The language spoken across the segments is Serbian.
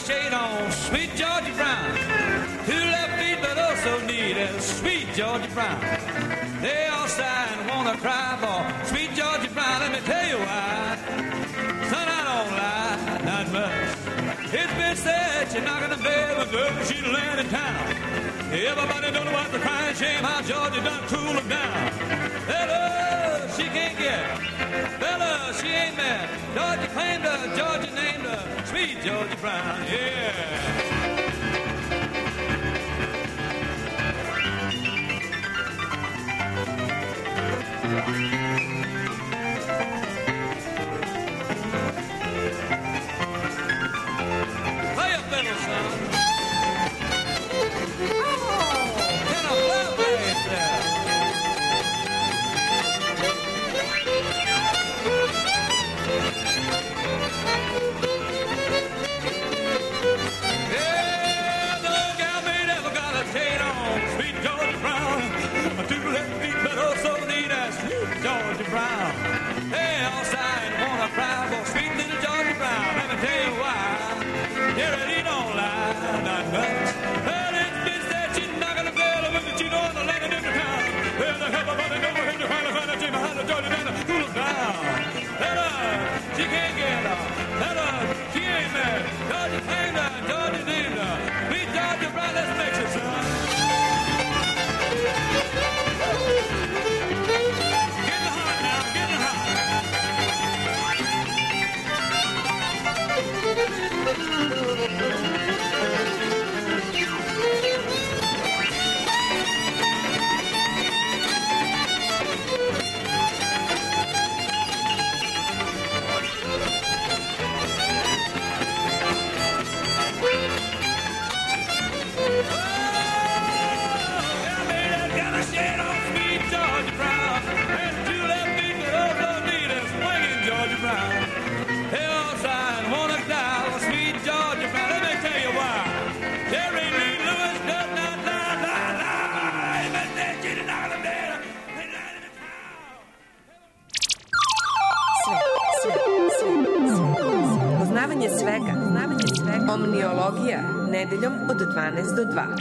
shade on sweet Georgia Brown. Two left feet but also need a sweet Georgia Brown. They all sigh and wanna cry for sweet Georgia Brown. Let me tell you why. Son, I don't lie, not much. It's been said she's not gonna bed, but girl, she's land in town. Everybody know about the crying shame, how Georgia done cool them down. Fella, she can't get. Fella, she ain't mad. Georgia claimed her, Georgia named her, sweet Georgia Brown, yeah. Play a fiddle, son. Can I play a bass there? Yeah, no gal ain't ever got a shade on sweet Georgia Brown. Two left feet, but also need a sweet Georgia Brown. They all sigh and wanna cry for sweet little Georgia Brown. Let me tell you why. They really don't lie, not much. Well, it's been said she's not gonna fail with the cheat on the land in the town. Well, the hell about it over here to find a team behind the Georgia down to cool them down. Let her, she can't get her. Let her, she ain't mad. Georgia claimed her, Georgia named her. Sweet Georgia Brown, let's mix it, son. Getting hot now, getting hot. Poznavanje svega. Omniologija, nedeljom od 12 do 2.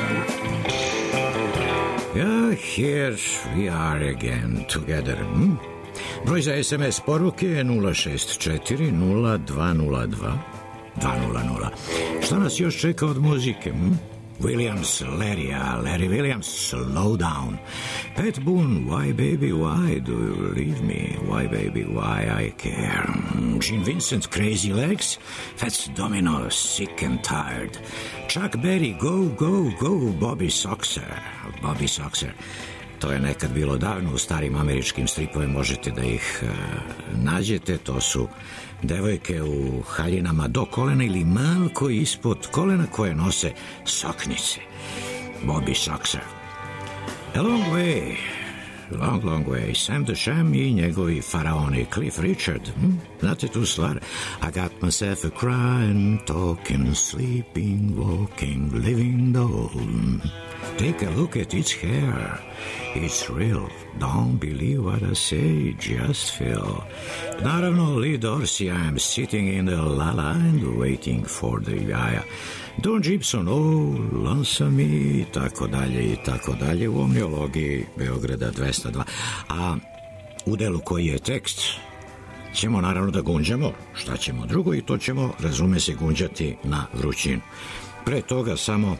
Yeah, here we are again together. Broj za SMS poruke je 064 0202 200. Šta nas još čeka od muzike? Williams, Larry Williams, Slow Down. Pat Boone, Why Baby, Why Do You Leave Me? Why Baby, Why I Care? Gene Vincent, Crazy Legs. Fats Domino, Sick and Tired. Chuck Berry, Go, Go, Go, Bobby Soxer. To je nekad bilo davno u starim američkim stripovima, možete da ih nađete. To su devojke u haljinama do kolena ili malko ispod kolena koje nose soknice. Bobby Soxer. A Long Way, Long Way, Sam the Sham i njegovi faraoni. Cliff Richard, znate tu stvar? I got myself a crying, talking, sleeping, walking, living doll. Take a look at its hair. It's real. Don't believe what I say, just feel. Naravno, Lee Dorsey, I'm sitting in the la la and waiting for the jaja. Don Gibson, oh, lonesome me, i tako dalje u omniologiji Beograda 202. A u delu koji je tekst ćemo naravno da gunđamo, šta ćemo drugo, i to ćemo, razume se, gunđati na vrućinu. Pre toga samo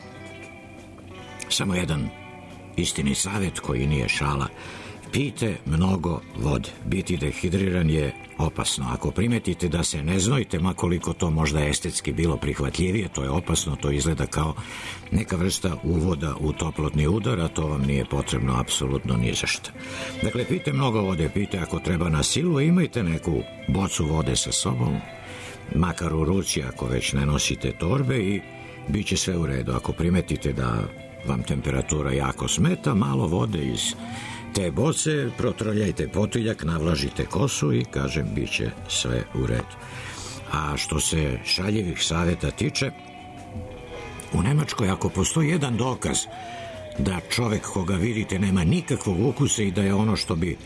jedan istini savjet koji nije šala. Pijte mnogo vode. Biti dehidriran je opasno. Ako primetite da se ne znojite, makoliko to možda estetski bilo prihvatljivije, to je opasno, to izgleda kao neka vrsta uvoda u toplotni udar, a to vam nije potrebno apsolutno ni za šta. Dakle, pijte mnogo vode, pijte ako treba na silu, imajte neku bocu vode sa sobom, makar u ruci ako već ne nosite torbe, i bit će sve u redu. Ako primetite da vam temperatura jako smeta, malo vode iz te boce, protrljajte potiljak, navlažite kosu i, kažem, bit će sve u redu. A što se šaljivih savjeta tiče, u Nemačkoj ako postoji jedan dokaz da čovek koga vidite nema nikakvog ukusa i da je ono što bi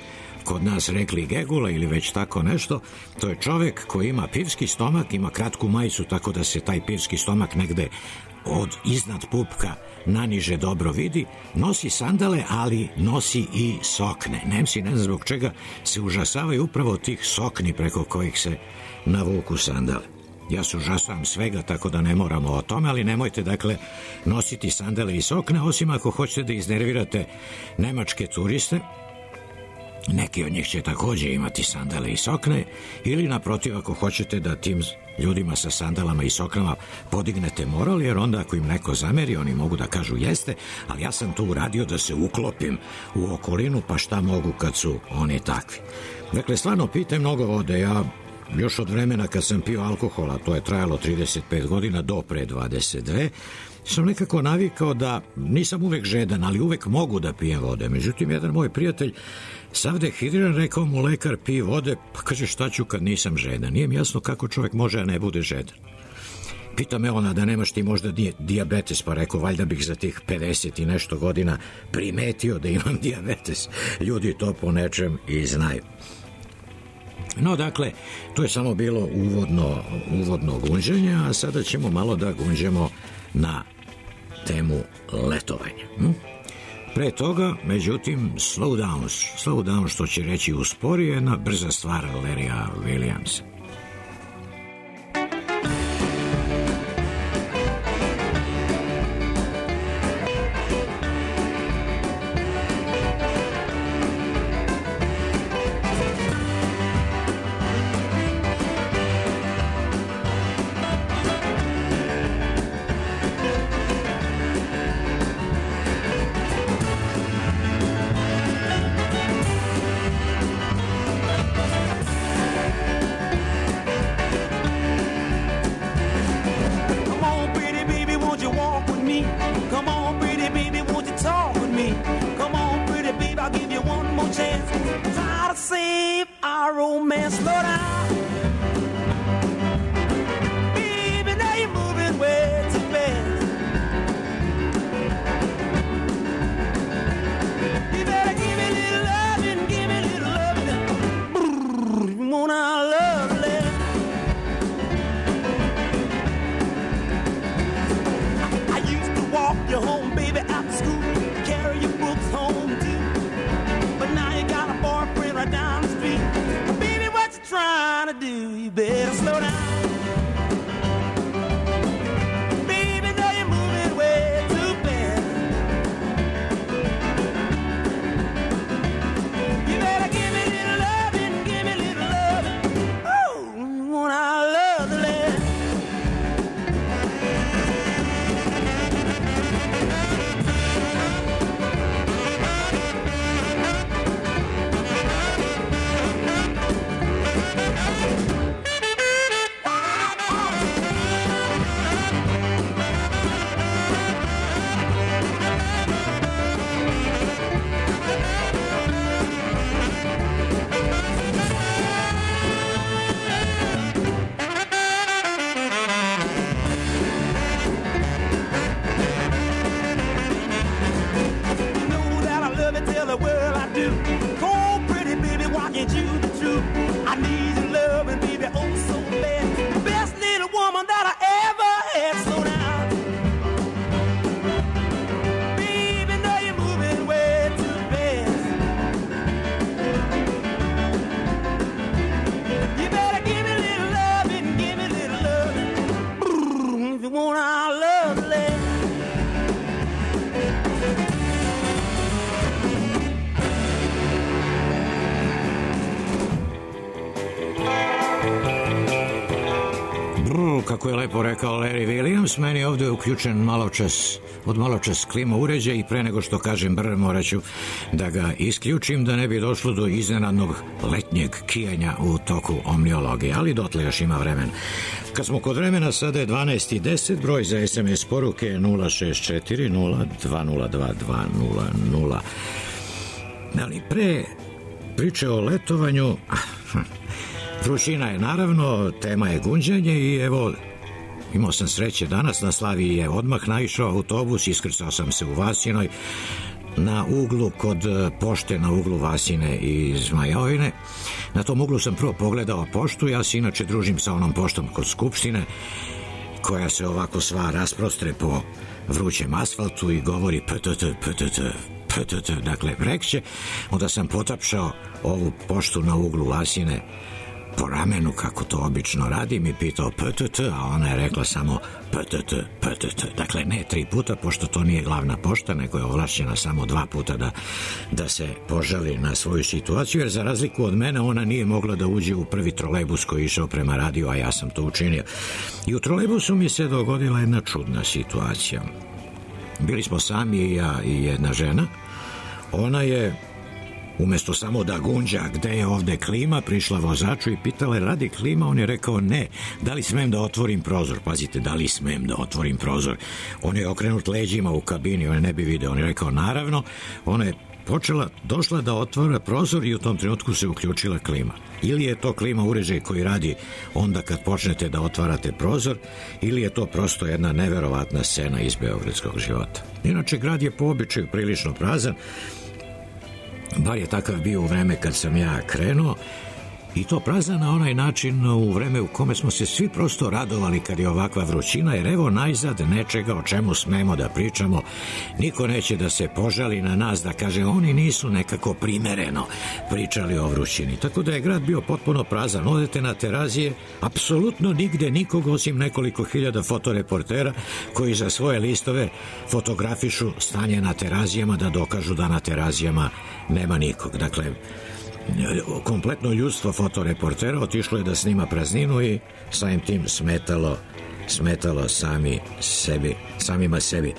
kod nas rekli gegula ili već tako nešto, to je čovek koji ima pivski stomak, ima kratku majicu tako da se taj pivski stomak negde od iznad pupka naniže dobro vidi, nosi sandale, ali nosi i sokne. Nemci, ne znam zbog čega, se užasavaju upravo tih sokni preko kojih se navuku sandale. Ja se užasavam svega, tako da ne moramo o tome, ali nemojte, dakle, nositi sandale i sokne, osim ako hoćete da iznervirate nemačke turiste. Neki od njih će takođe imati sandale i sokne, ili naprotiv, ako hoćete da tim ljudima sa sandalama i soknama podignete moral, jer onda ako im neko zameri, oni mogu da kažu jeste, ali ja sam tu uradio da se uklopim u okolinu, pa šta mogu kad su oni takvi. Dakle, stvarno pijte mnogo vode. Ja još od vremena kad sam pio alkohola, to je trajalo 35 godina do pre 22, sam nekako navikao da nisam uvek žedan, ali uvek mogu da pijem vode. Međutim, jedan moj prijatelj, sav dehidriran, rekao mu lekar, pij vode, pa kaže šta ću kad nisam žedan. Nije mi jasno kako čovjek može da ne bude žedan. Pita me ona da nemaš ti možda dijabetes, pa rekao, valjda bih za tih 50 i nešto godina primetio da imam dijabetes. Ljudi to po nečem i znaju. No, dakle, to je samo bilo uvodno gunđenje, a sada ćemo malo da gunđemo na temu letovanja. Pre toga, međutim, slow down, što će reći uspori, je jedna brza stvar Larrya Williamsa. Kako je lepo rekao Larry Williams, meni je ovde uključen maločas klima uređaj i pre nego što kažem brr, morat ću da ga isključim da ne bi došlo do iznenadnog letnjeg kijanja u toku omniologije, ali dotle još ima vremena. Kad smo kod vremena, sada je 12:10, broj za SMS poruke 064 0202 200. Ali pre priče o letovanju, vrućina je naravno, tema je gunđanje i evo, imao sam sreće danas, na Slaviji je odmah naišao autobus, iskrcao sam se u Vasinoj, na uglu kod pošte, na uglu Vasine i Zmajovine. Na tom uglu sam prvo pogledao poštu, ja se inače družim sa onom poštom kod Skupštine, koja se ovako sva rasprostre po vrućem asfaltu i govori PTT, dakle prekće. Onda sam potapšao ovu poštu na uglu Vasine po ramenu, kako to obično radim, i pitao PTT, a ona je rekla samo PTT. Dakle, ne 3 puta, pošto to nije glavna pošta, nego je ovlašćena samo 2 puta da se požali na svoju situaciju, jer za razliku od mene ona nije mogla da uđe u prvi trolejbus koji je išao prema radiju, a ja sam to učinio. I u trolejbusu mi se dogodila jedna čudna situacija. Bili smo sami, i ja i jedna žena. Ona je, umesto samo da gunđa gde je ovde klima, prišla vozaču i pitala, radi klima? On je rekao ne. Da li smem da otvorim prozor? Pazite, da li smem da otvorim prozor? On je okrenut leđima u kabini, on je ne bi video. On je rekao naravno. Ona je došla da otvara prozor i u tom trenutku se uključila klima. Ili je to klima uređaj koji radi onda kad počnete da otvarate prozor, ili je to prosto jedna neverovatna scena iz beogradskog života. Inače, grad je po običaju prilično prazan, bar je takav bio u vreme kad sam ja krenuo, i to prazan na onaj način u vreme u kome smo se svi prosto radovali kad je ovakva vrućina, jer evo najzad nečega o čemu smemo da pričamo. Niko neće da se požali na nas, da kaže oni nisu nekako primereno pričali o vrućini. Tako da je grad bio potpuno prazan. Odete na Terazije, apsolutno nigde nikog osim nekoliko hiljada fotoreportera koji za svoje listove fotografišu stanje na Terazijama da dokažu da na Terazijama nema nikog. Dakle, kompletno ljudstvo fotoreportera otišlo je da snima prazninu i samim tim smetalo samima sebi.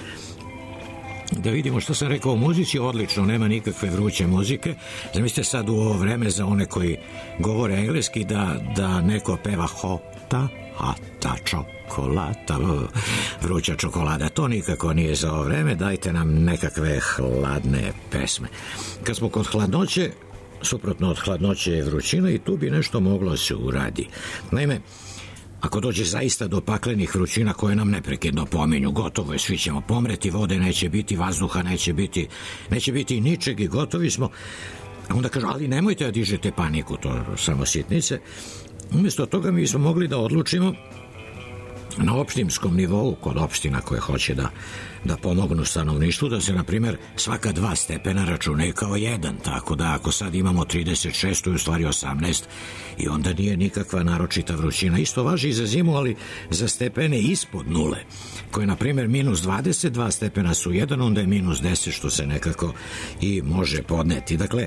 Da vidimo što sam rekao o muzici, odlično, nema nikakve vruće muzike. Zamislite sad u ovo vreme za one koji govore engleski da neko peva hota, hata, čokolada, vruća čokolada. To nikako nije za ovo vreme, dajte nam nekakve hladne pesme. Kad smo kod hladnoće, suprotno od hladnoće je vrućina i tu bi nešto moglo se uradi. Naime, ako dođe zaista do paklenih vrućina koje nam neprekidno pominju, gotovo je, svi ćemo pomreti, vode neće biti, vazduha neće biti ničeg i gotovi smo, a onda kažu, ali nemojte da dižete paniku, to samo sitnice. Umjesto toga mi smo mogli da odlučimo na opštinskom nivou, kod opština koje hoće da pomognu stanovništvu, da se, na primjer, svaka 2 stepena računaju kao 1, tako da ako sad imamo 36, to je u stvari 18 i onda nije nikakva naročita vrućina. Isto važi i za zimu, ali za stepene ispod nule, koje, na primjer, minus 22 stepena su 1, onda je minus 10, što se nekako i može podneti. Dakle,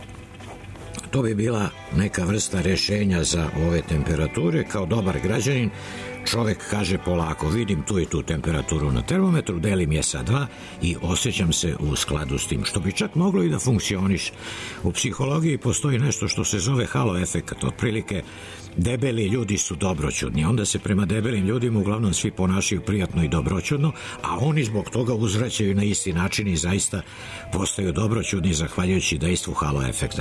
to bi bila neka vrsta rešenja za ove temperature. Kao dobar građanin, čovek kaže polako, vidim tu i tu temperaturu na termometru, delim je sa 2 i osjećam se u skladu s tim, što bi čak moglo i da funkcioniš. U psihologiji postoji nešto što se zove halo efekat, otprilike debeli ljudi su dobroćudni, onda se prema debelim ljudima uglavnom svi ponašaju prijatno i dobroćudno, a oni zbog toga uzvraćaju na isti način i zaista postaju dobroćudni zahvaljujući dejstvu halo efekta.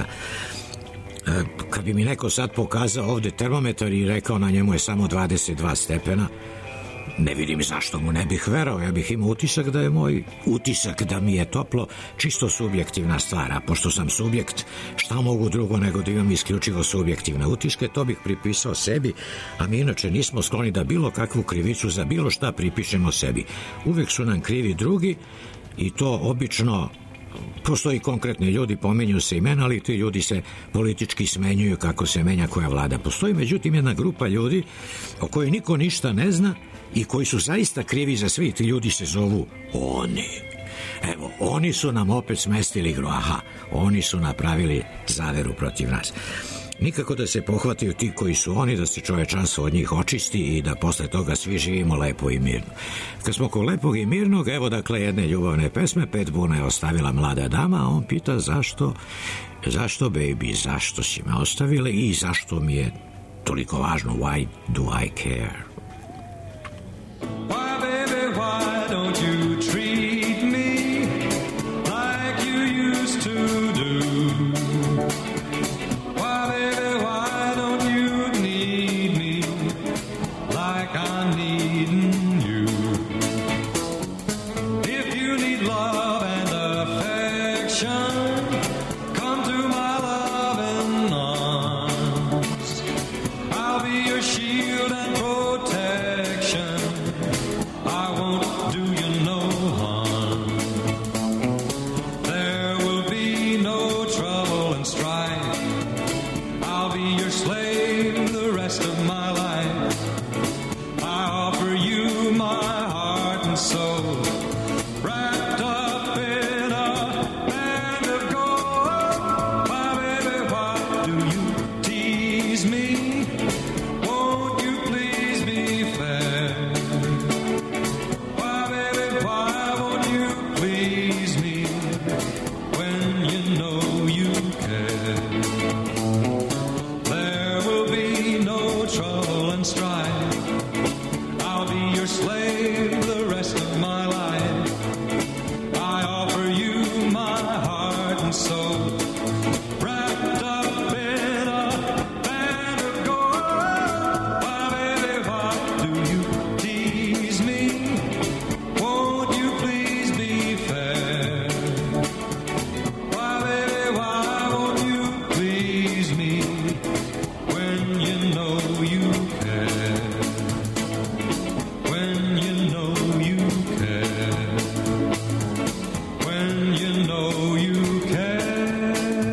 Kad bi mi neko sad pokazao ovde termometar i rekao na njemu je samo 22 stepena, ne vidim zašto mu ne bih verao. Ja bih imao utisak da je moj utisak da mi je toplo čisto subjektivna stvar, a pošto sam subjekt, šta mogu drugo nego da imam isključivo subjektivne utiske, to bih pripisao sebi, a mi inače nismo skloni da bilo kakvu krivicu za bilo šta pripišemo sebi. Uvek su nam krivi drugi i to obično postoji konkretni ljudi, pomenju se imena, ali ti ljudi se politički smenjuju kako se menja koja vlada. Postoji međutim jedna grupa ljudi o kojoj niko ništa ne zna i koji su zaista krivi za sve. Ti ljudi se zovu oni. Evo, oni su nam opet smestili igru. Aha, oni su napravili zaveru protiv nas. Nikako da se pohvataju ti koji su oni, da se čovečanstvo od njih očisti i da posle toga svi živimo lepo i mirno. Kad smo kod lepog i mirnog, evo dakle jedne ljubavne pesme, 5 buna je ostavila mlada dama, a on pita zašto baby, zašto si me ostavile i zašto mi je toliko važno, why do I care? Why, baby, why don't you treat me like you used to do? Love and affection, your slave the rest of my life. I offer you my heart and soul, wrapped up in a band of gold. Why, baby, why do you tease me? Won't you please be fair? Why, baby, why won't you please me when you know you care? When you know you care. When you know you care.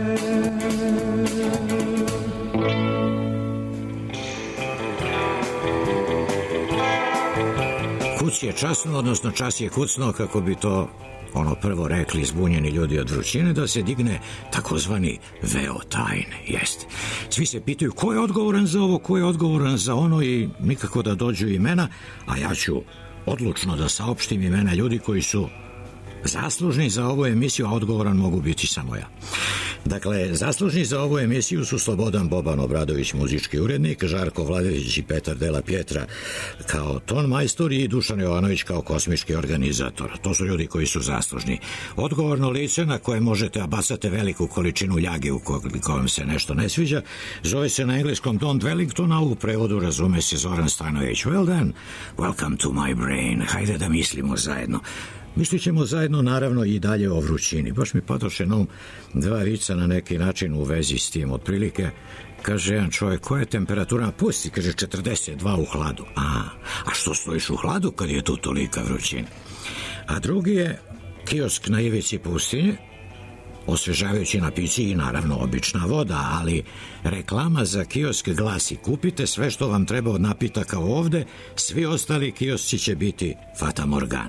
Kuc je časno, odnosno čas je kucno, kako bi to prvo rekli zbunjeni ljudi od vrućine, da se digne takozvani veo tajne. Jeste. Svi se pitaju ko je odgovoran za ovo, ko je odgovoran za ono i nikako da dođu imena, a ja ću odlučno da saopštim imena ljudi koji su zaslužni za ovu emisiju, a odgovoran mogu biti samo ja. Dakle, zaslužni za ovu emisiju su Slobodan Boban Obradović, muzički urednik, Žarko Vladević i Petar Della Pietra kao ton majstor i Dušan Jovanović kao kosmički organizator. To su ljudi koji su zaslužni. Odgovorno lice na koje možete bacate veliku količinu ljage ukoliko vam se nešto ne sviđa, zove se na engleskom Don Dwellington, a u prevodu razume se Zoran Stanojević. Well then, welcome to my brain. Hajde da mislimo zajedno. Mislit ćemo zajedno naravno i dalje o vrućini. Baš mi padoše na dva vica na neki način u vezi s tim. Otprilike, kaže jedan čovjek, koja je temperatura? Pusti, kaže 42 u hladu. A što stojiš u hladu kad je tu tolika vrućina? A drugi je kiosk na ivici pustinje, osvežavajući napici i naravno obična voda, ali reklama za kiosk glasi: kupite sve što vam treba od napitaka ovde, svi ostali kiosci će biti fatamorgana.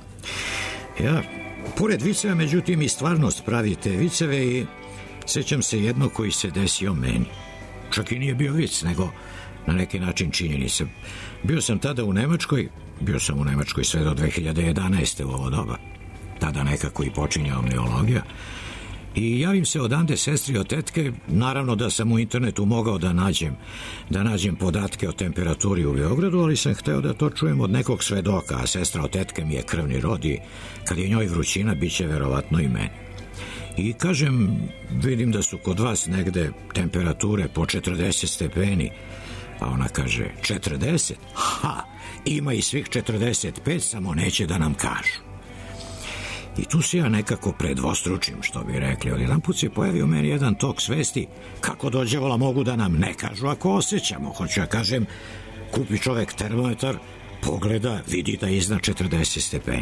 Ja, pored viceva, međutim, i stvarnost pravite viceve i sećam se jedno koji se desio meni. Čak i nije bio vic, nego na neki način činjenica. Bio sam tada u Nemačkoj, sve do 2011. u ovo doba. Tada nekako i počinja omniologija. I javim se odande sestri od tetke, naravno da sam u internetu mogao da nađem podatke o temperaturi u Beogradu, ali sam hteo da to čujem od nekog svedoka, a sestra od tetke mi je krvni rod i kad je njoj vrućina, bit će verovatno i meni. I kažem, vidim da su kod vas negde temperature po 40 stepeni, a ona kaže, 40? Ima i svih 45, samo neće da nam kažu. I tu se ja nekako predvostručim, što bi rekli. Odjedanput se pojavio meni jedan tok svesti, kako dođevola mogu da nam ne kažu ako osjećamo. Hoću ja kažem, kupi čovek termometar, pogleda, vidi da je iznad 40 stepeni.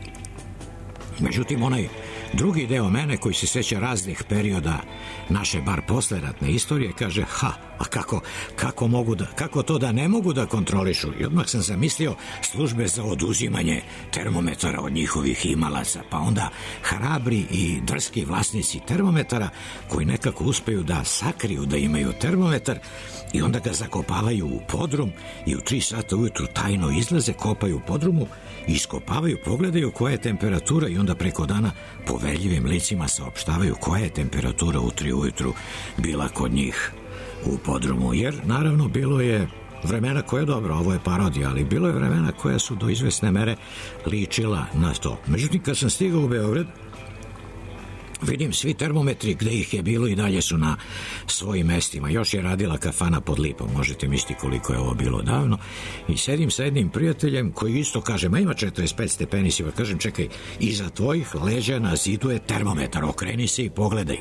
Međutim, onaj drugi deo mene koji se seća raznih perioda naše bar posleratne istorije kaže, a kako to da ne mogu da kontrolišu? I odmah sam zamislio službe za oduzimanje termometara od njihovih imalaca, pa onda hrabri i drski vlasnici termometara koji nekako uspeju da sakriju da imaju termometar i onda ga zakopavaju u podrum i u 3 sata ujutru tajno izlaze, kopaju u podrumu, iskopavaju, pogledaju koja je temperatura i onda preko dana poverljivim licima saopštavaju koja je temperatura u 3 ujutru bila kod njih u podrumu. Jer, naravno, bilo je vremena koja je dobro, ovo je parodija, ali bilo je vremena koja su do izvesne mere ličila na to. Međutim, kad sam stigao u Beograd, vidim svi termometri gde ih je bilo i dalje su na svojim mestima. Još je radila kafana pod Lipom, možete misliti koliko je ovo bilo davno. I sedim sa jednim prijateljem koji isto kaže, ima 45 stepeni, si kažem, čekaj, iza tvojih leđa na zidu je termometar, okreni se i pogledaj.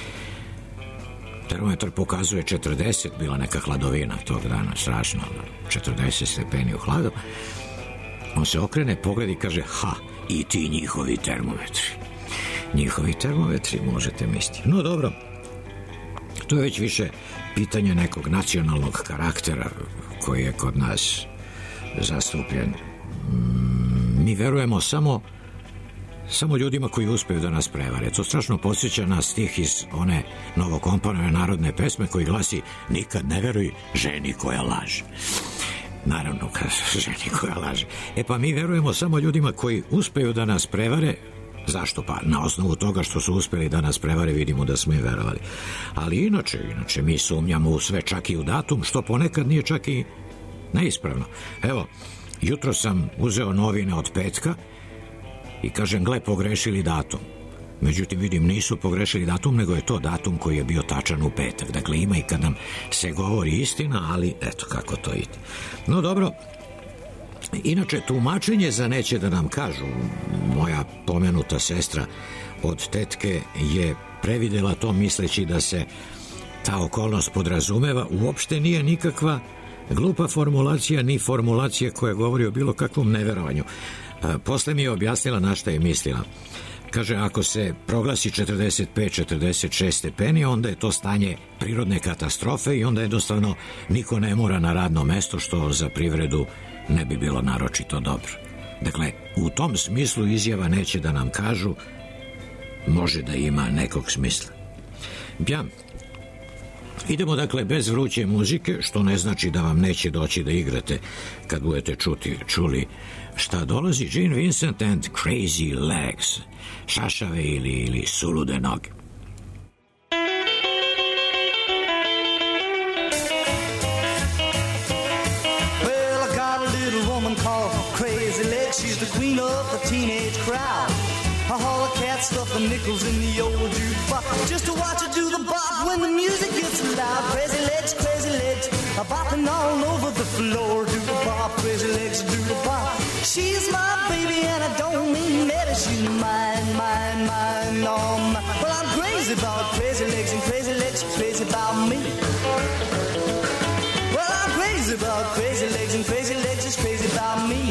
Termometar pokazuje 40, bila neka hladovina tog dana, strašno, 40 stepeni u hladu. On se okrene, pogleda i kaže, i ti njihovi termometri. Njihovi termometri, možete misliti. No dobro, to je već više pitanje nekog nacionalnog karaktera koji je kod nas zastupljen. Mi verujemo samo ljudima koji uspeju da nas prevare. To strašno podsjeća na stih iz one novokomponovane narodne pesme koji glasi: nikad ne veruj ženi koja laže. Naravno, ženi koja laže. Pa mi verujemo samo ljudima koji uspeju da nas prevare. Zašto? Pa na osnovu toga što su uspeli da nas prevare, vidimo da smo im verovali. Ali inače mi sumnjamo u sve, čak i u datum, što ponekad nije čak i neispravno. Evo, Jutro sam uzeo novine od petka i kažem, gle, pogrešili datum. Međutim, vidim, nisu pogrešili datum, nego je to datum koji je bio tačan u petak. Dakle, ima i kad nam se govori istina, ali eto kako to ide. No dobro, inače, tumačenje za neće da nam kažu, moja pomenuta sestra od tetke je previdela to misleći da se ta okolnost podrazumeva, uopšte nije nikakva glupa formulacija, ni formulacija koja govori o bilo kakvom neverovanju. Posle mi je objasnila na šta je mislila. Kaže, ako se proglasi 45-46 stepeni, onda je to stanje prirodne katastrofe i onda jednostavno niko ne mora na radno mesto, što za privredu ne bi bilo naročito dobro. Dakle, u tom smislu izjava neće da nam kažu, može da ima nekog smisla. Ja, idemo dakle bez vruće muzike, što ne znači da vam neće doći da igrate kad budete čuli šta dolazi. Gene Vincent and Crazy Legs, šašave ili sulude noge. Well, I got a little woman called Crazy Legs. She's the queen of the teenage crowd. All the cat stuff and nickels in the old jukebox just to watch her do the bop when the music gets loud. Crazy legs, bopping all over the floor. Do the bop, crazy legs, do the bop. She's my baby and I don't mean maybe she's mine, oh my. Well, I'm crazy about crazy legs and crazy legs crazy about me. Well, I'm crazy about crazy legs and crazy legs is crazy about me.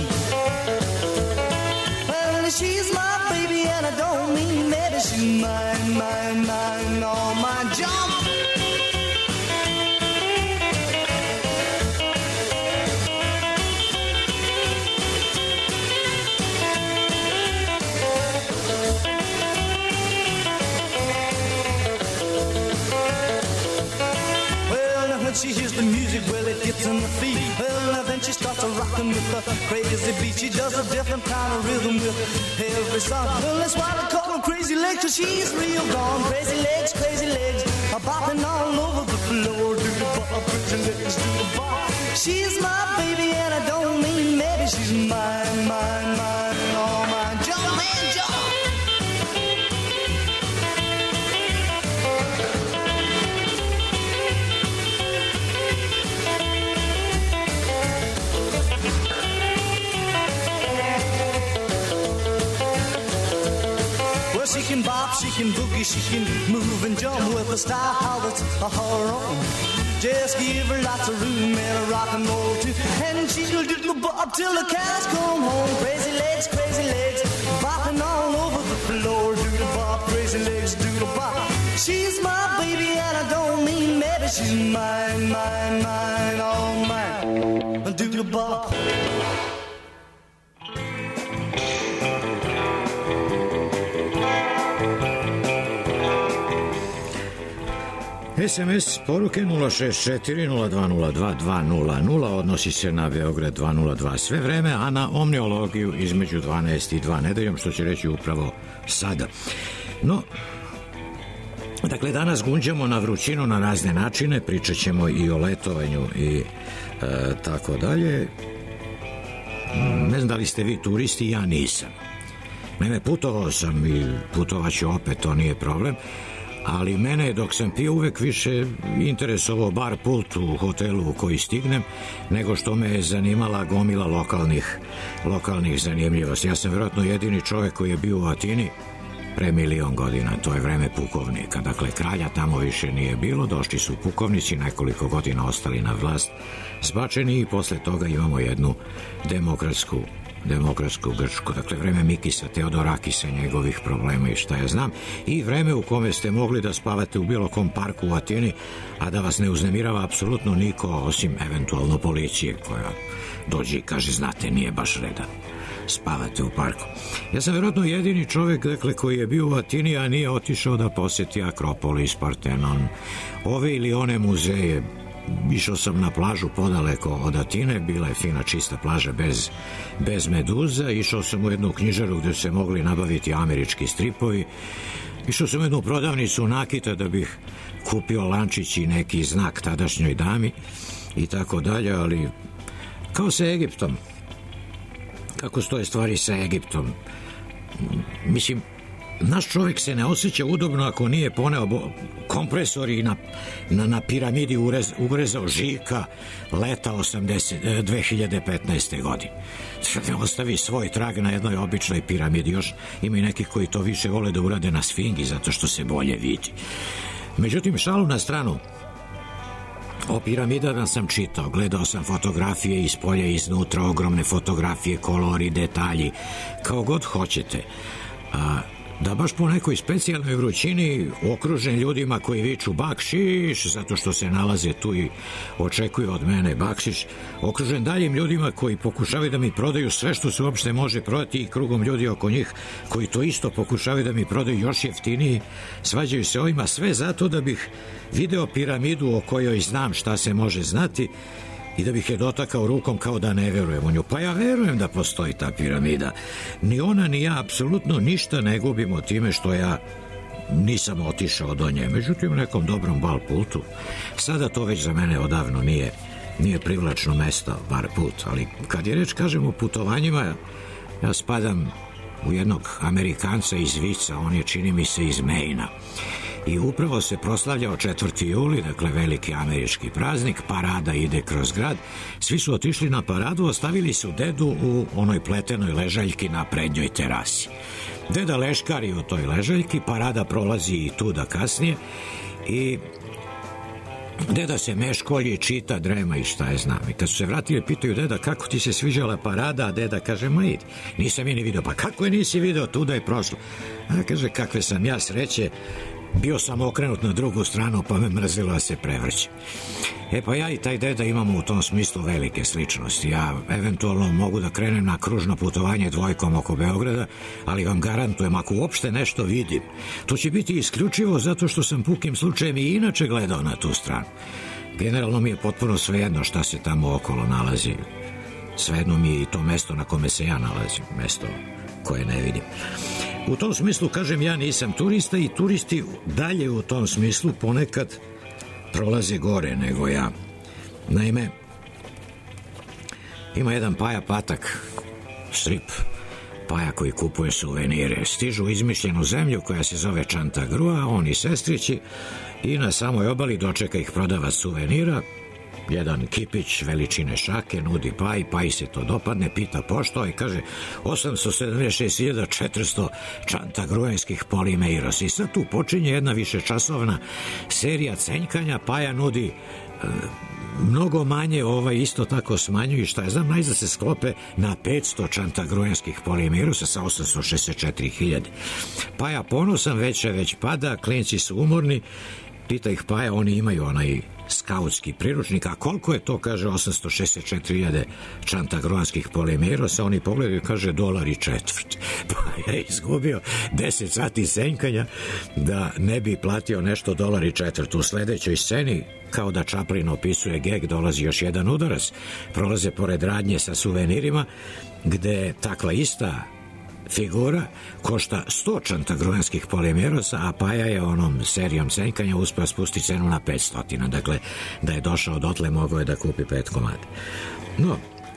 Well, she's my baby and I don't mean maybe she's mine, oh my. Jump! When she hears the music, well, it gets in the feet. Well, then she starts a rockin' with the crazy beat. She does a different kind of rhythm with every song. Well, that's why they call her Crazy Legs, 'cause she's real gone. Crazy legs, bopping all over the floor. Do the bop, crazy legs, do the bop. She's my baby and I don't mean maybe she's mine, oh mine. Jump, man, jump! She can bop, she can boogie, she can move and jump with a style that's her own. Just give her lots of room and a rock and roll too, and she'll do the bop till the cows come home. Crazy legs, bopping all over the floor. Do the bop, crazy legs, do the bop. She's my baby and I don't mean maybe she's mine, oh mine. Do the bop. SMS poruke 064-0202-200 odnosi se na Beograd 202 sve vreme, a na omniologiju između 12 i 2 nedeljom, što će reći upravo sada. No, dakle, danas gunđamo na vrućinu na razne načine, pričat ćemo i o letovanju i tako dalje. Ne znam da li ste vi turisti, ja nisam. Naime, putovao sam i putovaću opet, to nije problem. Ali mene, dok sam pio, uvek više interesovao bar pult u hotelu u koji stignem, nego što me je zanimala gomila lokalnih zanimljivosti. Ja sam vjerojatno jedini čovjek koji je bio u Atini pre 1.000.000 godina. To je vreme pukovnika. Dakle, kralja tamo više nije bilo, došli su pukovnici, nekoliko godina ostali na vlast zbačeni i posle toga imamo jednu demokratsku Grčku, dakle vreme Mikisa Teodorakisa, njegovih problema i šta ja znam, i vreme u kome ste mogli da spavate u bilo kom parku u Atini, a da vas ne uznemirava apsolutno niko, osim eventualno policije koja dođe i kaže, znate, nije baš redan, spavate u parku. Ja sam vjerojatno jedini čovjek, dakle, koji je bio u Atini, a nije otišao da posjeti Akropolis, Partenon, ove ili one muzeje. Išao sam na plažu podaleko od Atine, bila je fina čista plaža bez meduza. Išao sam u jednu knjižaru gdje se mogli nabaviti američki stripovi. Išao sam u jednu prodavnicu nakita da bih kupio lančić i neki znak tadašnjoj dami i tako dalje, ali kao sa Egiptom. kako stoje stvari sa Egiptom. Mislim, naš čovjek se ne osjeća udobno ako nije poneo kompresor i na piramidi urezao Žika leta 2015. godine. Ne ostavi svoj trag na jednoj običnoj piramidi. Još ima i neki koji to više vole da urade na Sfingi zato što se bolje vidi. Međutim, šalu na stranu, o piramidama sam čitao, gledao sam fotografije iz polja i iznutra, ogromne fotografije, kolori, detalji, kao god hoćete. Da baš po nekoj specijalnoj vrućini, okružen ljudima koji viču bakšiš, zato što se nalaze tu i očekuju od mene bakšiš, okružen daljim ljudima koji pokušavaju da mi prodaju sve što se uopšte može prodati i krugom ljudi oko njih koji to isto pokušavaju da mi prodaju još jeftiniji, svađaju se ovima, sve zato da bih video piramidu o kojoj znam šta se može znati i da bih je dotakao rukom kao da ne verujem u nju. Pa ja verujem da postoji ta piramida. Ni ona ni ja apsolutno ništa ne gubimo time što ja nisam otišao do nje. Međutim, nekom dobrom bal putu. Sada to već za mene odavno nije privlačno mesto, bar put. Ali kad je reč, kažem, o putovanjima, ja spadam u jednog Amerikanca iz Vica, on je, čini mi se, iz Maina. I upravo se proslavljao 4. juli, dakle veliki američki praznik, parada ide kroz grad. Svi su otišli na paradu, ostavili su dedu u onoj pletenoj ležaljki na prednjoj terasi. Deda leškari u toj ležaljki, parada prolazi i tu da kasnije i deda se meškolji, čita, drema i šta je znam. I kad su se vratili, pitaju deda kako ti se sviđala parada, a deda kaže, ma idi, nisam je ni video. Pa kako je nisi video, tuda je prošlo. A kaže, kakve sam ja sreće, bio sam okrenut na drugu stranu pa me mrzilo da se prevrće. Pa ja i taj deda imamo u tom smislu velike sličnosti. Ja eventualno mogu da krenem na kružno putovanje dvojkom oko Beograda, ali vam garantujem, ako uopšte nešto vidim, to će biti isključivo zato što sam pukim slučajem i inače gledao na tu stranu. Generalno mi je potpuno svejedno šta se tamo okolo nalazi. Svejedno mi je i to mesto na kome se ja nalazim, mesto koje ne vidim. U tom smislu, kažem, ja nisam turista i turisti dalje u tom smislu ponekad prolaze gore nego ja. Naime, ima jedan Paja Patak, strip, Paja koji kupuje suvenire. Stižu u izmišljenu zemlju koja se zove Čantagrua, on i sestrići, i na samoj obali dočeka ih prodavac suvenira, jedan kipić veličine šake, nudi Paj se to dopadne, pita pošto i kaže 876.400 čantagruenskih polimeiros. I sad tu počinje jedna višečasovna serija cenjkanja. Paja nudi mnogo manje, isto tako smanjuju, šta je znam, najzad se sklope na 500 čantagruenskih polimeirosa sa 864.000. Paja ponosan, već pada, klinci su umorni, pita ih Paja, oni imaju onaj skautski priručnik, a koliko je to, kaže, 864.000 čantagruanskih polimeirosa, oni pogledaju i kaže $1.25. Pa je izgubio 10 sati senjkanja da ne bi platio nešto $1.25. U sledećoj sceni, kao da Chaplin opisuje geg, dolazi još jedan udarac, prolaze pored radnje sa suvenirima, gde takva ista figura košta 100 čantagruenskih polimeirosa, a Paja je onom serijom cenjkanja uspeo spustiti cenu na 500. Dakle, da je došao dotle, mogao je da kupi 5 komada. No,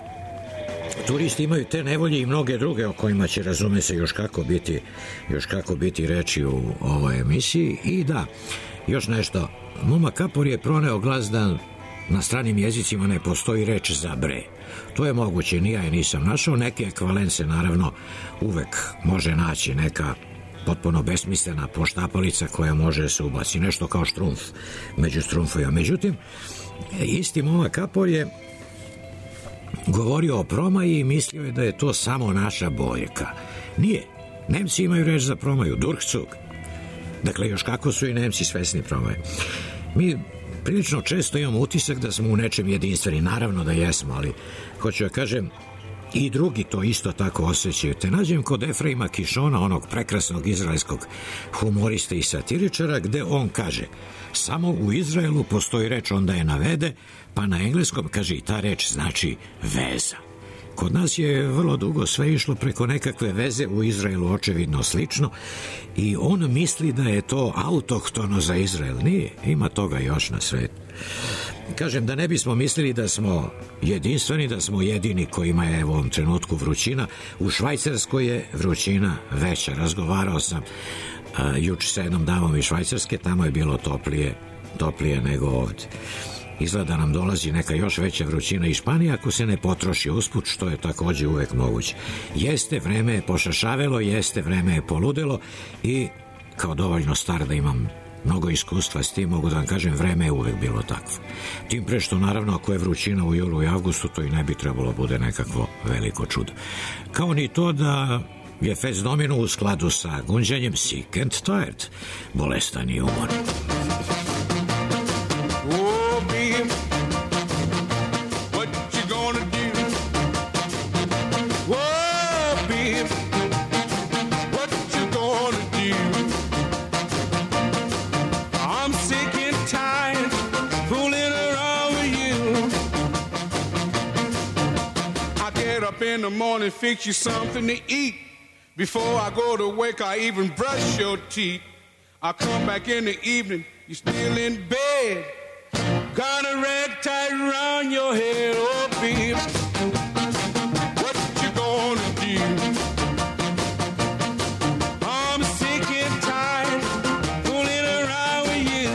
turisti imaju te nevolje i mnoge druge o kojima će, razume se, još kako biti reči u ovoj emisiji. I da, još nešto, Muma Kapor je proneo glas da na stranim jezicima ne postoji reč za bre. To je moguće, ni ja je nisam našao. Neke ekvivalence, naravno, uvek može naći, neka potpuno besmislena poštapalica koja može se ubaci, nešto kao štrumf među štrumfovima. Međutim, isti Muma Kapor je govorio o promaji i mislio je da je to samo naša boljka. Nije. Nemci imaju reč za promaju, Durchzug. Dakle, još kako su i Nemci svesni promaje. Mi prilično često imamo utisak da smo u nečem jedinstveni. Naravno da jesmo, ali hoću da kažem, i drugi to isto tako osjećaju. Te nađem kod Efraima Kišona, onog prekrasnog izraelskog humorista i satiričara, gde on kaže, samo u Izraelu postoji reč, onda je navede, pa na engleskom kaže i ta reč znači veza. Kod nas je vrlo dugo sve išlo preko nekakve veze, u Izraelu očevidno slično, i on misli da je to autohtono za Izrael. Nije, ima toga još na svetu. Kažem, da ne bismo mislili da smo jedinstveni, da smo jedini kojima je u ovom trenutku vrućina. U Švajcarskoj je vrućina veća. Razgovarao sam juče sa jednom damom iz Švajcarske, tamo je bilo toplije nego ovdje. Izgleda nam dolazi neka još veća vrućina iz Španije ako se ne potroši usput, što je također uvek moguće. Jeste, vreme je pošašavelo, jeste, vreme je poludelo i kao dovoljno star da imam mnogo iskustva s tim, mogu da vam kažem, vreme je uvek bilo takvo. Tim pre što naravno ako je vrućina u julu i avgustu, to i ne bi trebalo bude nekakvo veliko čudo. Kao ni to da je Fats Domino u skladu sa gunđanjem Sick and Tired, bolestan i umoran. In the morning, fix you something to eat. Before I go to work, I even brush your teeth. I come back in the evening, you're still in bed. Got a rag tied around your head, oh babe. What you gonna do? I'm sick and tired, fooling around with you.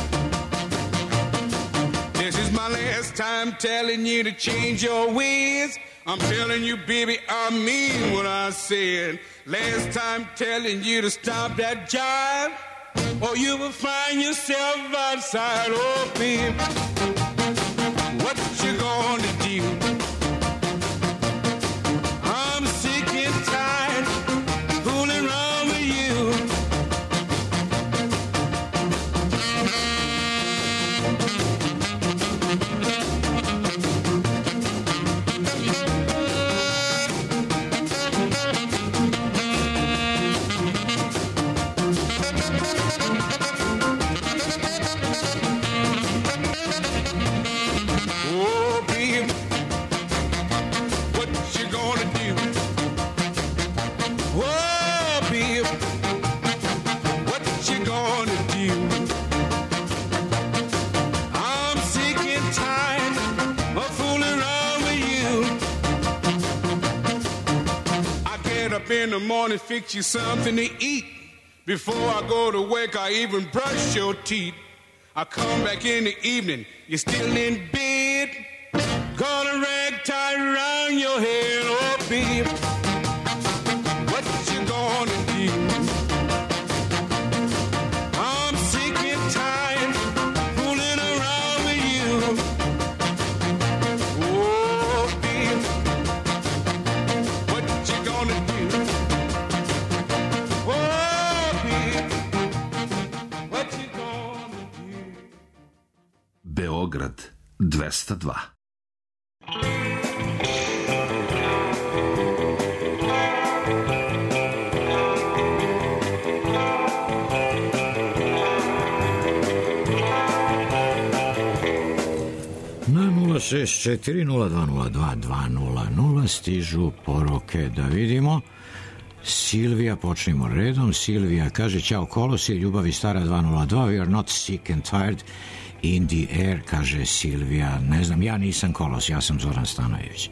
This is my last time telling you to change your ways. I'm telling you, baby, I mean what I said. Last time telling you to stop that jive, or you will find yourself outside. Oh, babe, what you gonna do? I'm sick and tired, fooling around with you. In the morning, fix you something to eat. Before I go to work, I even brush your teeth. I come back in the evening, you're still in bed. Got a rag tied around your head, oh babe. What you gonna do? I'm sick and tired, fooling around with you. Oh babe, what you gonna do? Beograd 202. Na 064-0202-200 stižu poruke, da vidimo. Silvija, počnimo redom. Silvija kaže, ćao Kolosi, ljubavi stara 202, we are not sick and tired in the air, kaže Silvija. Ne znam, ja nisam Kolos, ja sam Zoran Stanojević.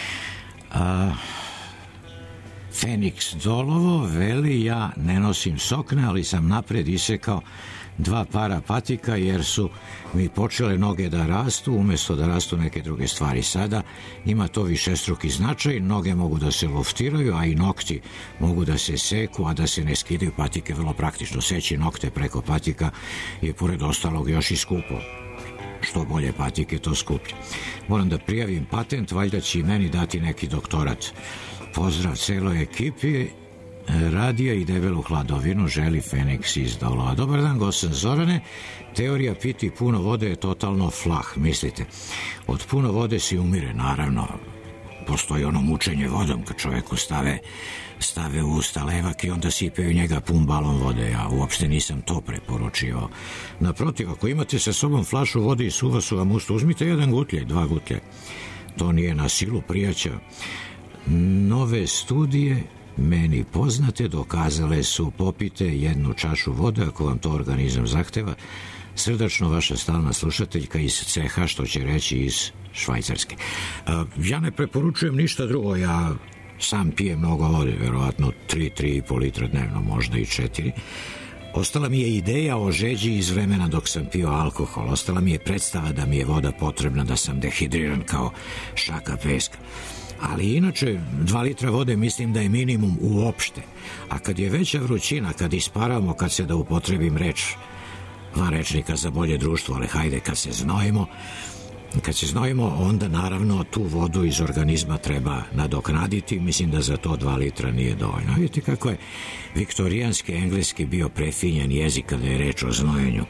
Feniks Dolovo veli, ja ne nosim sokne, ali sam napred isekao 2 para patika jer su mi počele noge da rastu umjesto da rastu neke druge stvari. Sada ima to višestruki značaj, noge mogu da se luftiraju, a i nokti mogu da se seku, a da se ne skidaju patike. Vrlo praktično, seći nokte preko patika je pored ostalog još i skupo. Što bolje patike, to skuplje. Moram da prijavim patent, valjda će i meni dati neki doktorat. Pozdrav celoj ekipi radija i debelu hladovinu, želi Feniks iz Dolova. Dobar dan, gosan Zorane. Teorija piti puno vode je totalno flah, mislite. Od puno vode se umire, naravno. Postoji ono mučenje vodom kad čoveku stave u usta levak i onda sipaju njega pun balon vode. Ja uopšte nisam to preporučivao. Naprotiv, ako imate sa sobom flašu vode i suva su vam usta, uzmite 1 gutljaj, 2 gutljaj. To nije na silu, prijaća. Nove studije meni poznate dokazale su popite 1 čašu vode ako vam to organizam zahteva Srdačno vaša stalna slušateljka iz ceha, što će reći iz Švajcarske. Ja ne preporučujem ništa drugo, ja sam pijem mnogo vode, verovatno 3,5 litra dnevno, možda i 4. Ostala mi je ideja o žeđi iz vremena dok sam pio alkohol. Ostala mi je predstava da mi je voda potrebna, da sam dehidriran kao šaka peska. Ali inače, 2 litra vode mislim da je minimum uopšte. A kad je veća vrućina, kad isparamo, kad se da upotrebim reč van rečnika za bolje društvo, ali hajde, kad se znojimo, onda naravno tu vodu iz organizma treba nadoknaditi. Mislim da za to 2 litra nije dovoljno. Vidite kako je viktorijanski engleski bio prefinjen jezik kada je reč o znojenju.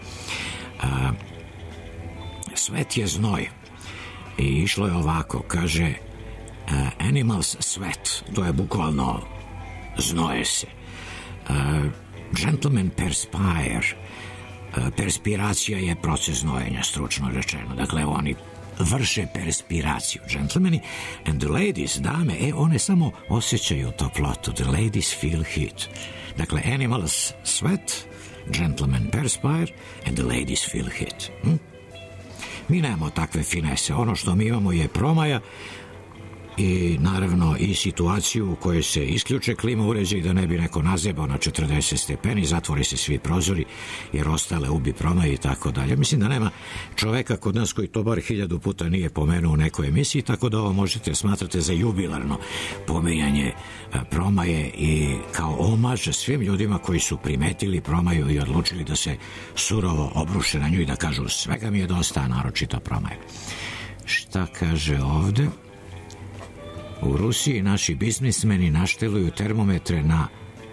Svet je znoj. I išlo je ovako, kaže animals sweat, to je bukvalno znoje se. Gentlemen perspire, perspiracija je proces znojenja, stručno rečeno. Dakle, oni vrše perspiraciju, gentlemani, and the ladies, dame, one samo osjećaju toplotu. The ladies feel heat. Dakle, animals sweat, gentlemen perspire, and the ladies feel heat. Mi nemamo takve finese. Ono što mi imamo je promaja i naravno i situaciju u kojoj se isključe klima uređaji da ne bi neko nazebao na 40 stepeni, zatvori se svi prozori jer ostale ubi promaje i tako dalje. Mislim da nema čoveka kod nas koji to bar 1000 puta nije pomenuo u nekoj emisiji, tako da ovo možete smatrati za jubilarno pominjanje promaje i kao omaž svim ljudima koji su primetili promaju i odlučili da se surovo obruše na nju i da kažu svega mi je dosta, a naročito promaje. Šta kaže ovde? U Rusiji naši biznismeni našteluju termometre na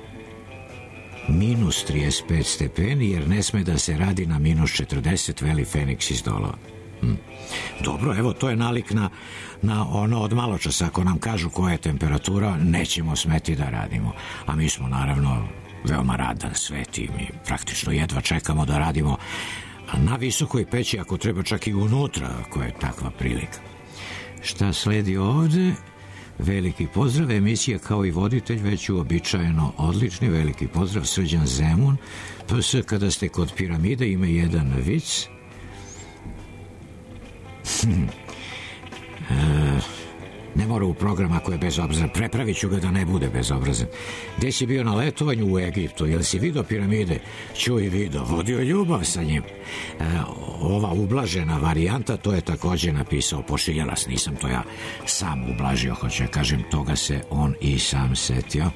minus 35 stepeni jer ne sme da se radi na minus 40, veli Feniks iz Dolova. Dobro, evo, to je nalik na ono od malo časa. Ako nam kažu koja je temperatura, nećemo smeti da radimo. A mi smo naravno veoma radan svet i mi praktično jedva čekamo da radimo na visokoj peći, ako treba čak i unutra, ako je takva prilika. Šta sledi ovde? Veliki pozdrav, emisija kao i voditelj već uobičajeno odlični. Veliki pozdrav, Srđan Zemun. PS, kada ste kod piramide, ima jedan vic. Ne mora u program ako je bezobrazan. Prepravit ću ga da ne bude bezobrazan. Gde si bio na letovanju? U Egiptu. Jel si vidio piramide? Čuj, vidio. Vodio ljubav sa njim. Ova ublažena varijanta, to je također napisao Pošiljelas. Nisam to ja sam ublažio, hoće kažem, toga se on i sam setio.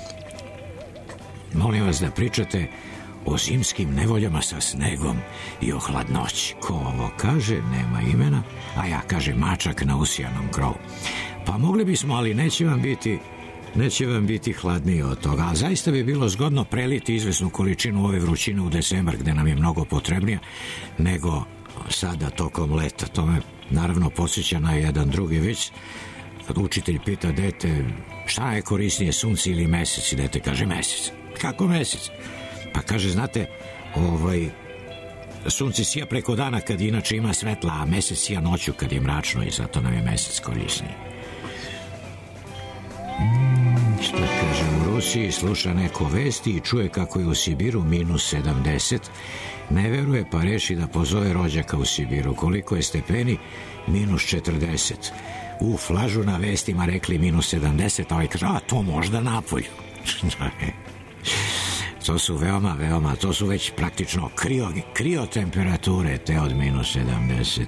Molim vas da pričate o zimskim nevoljama sa snegom i o hladnoći. Ko ovo kaže, nema imena, a ja kažem mačak na usijanom krovu. Pa mogli bismo, ali neće vam biti hladnije od toga. A zaista bi bilo zgodno preliti izvesnu količinu ove vrućine u decembar, gde nam je mnogo potrebnija, nego sada tokom leta. To me naravno podsjeća na jedan drugi vic. Kad učitelj pita dete šta je korisnije, sunce ili mesec, i dete kaže mesec. Kako mesec? Pa kaže, znate, sunce sija preko dana kad inače ima svetla, a mesec sija noću kad je mračno i zato nam je mesec korisniji. Šta kaže, u Rusiji sluša neko vesti i čuje kako je u Sibiru minus 70. Ne veruje pa reši da pozove rođaka u Sibiru. Koliko je stepeni? Minus 40. U flažu na vestima rekli minus 70, a ovaj kaže, a to možda napolju. To su veoma, to su već praktično krio temperature te od minus 70.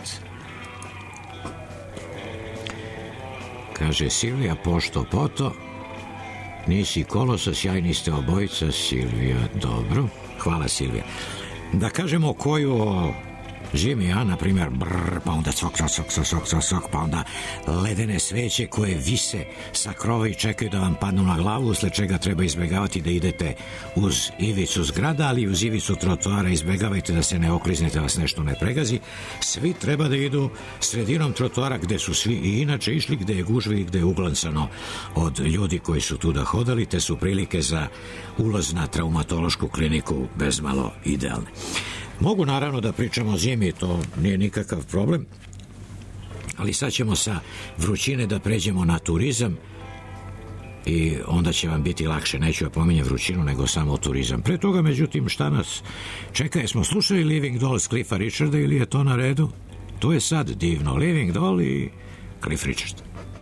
Kaže Silvija, pošto poto, nisi kolosa, sjajni ste obojica, Silvija, dobro. Hvala, Silvija. Da kažemo koju o zimi, a, na primjer, brr, pa onda cok, pa onda ledene sveće koje vise sa krova i čekaju da vam padnu na glavu, usled čega treba izbjegavati da idete uz ivicu zgrada, ali uz ivicu trotoara izbjegavajte da se ne okliznete, vas nešto ne pregazi. Svi treba da idu sredinom trotoara gde su svi i inače išli, gde je gužvi i gde je uglancano od ljudi koji su tuda hodali, te su prilike za ulaz na traumatološku kliniku bezmalo idealne. Mogu naravno da pričamo o zimi, to nije nikakav problem, ali sad ćemo sa vrućine da pređemo na turizam i onda će vam biti lakše. Neću ja pominjati vrućinu, nego samo turizam. Pre toga, međutim, šta nas čeka? Jesmo slušali Living Dolls Cliffa Richarda ili je to na redu? To je sad divno. Living Doll i Cliff Richard.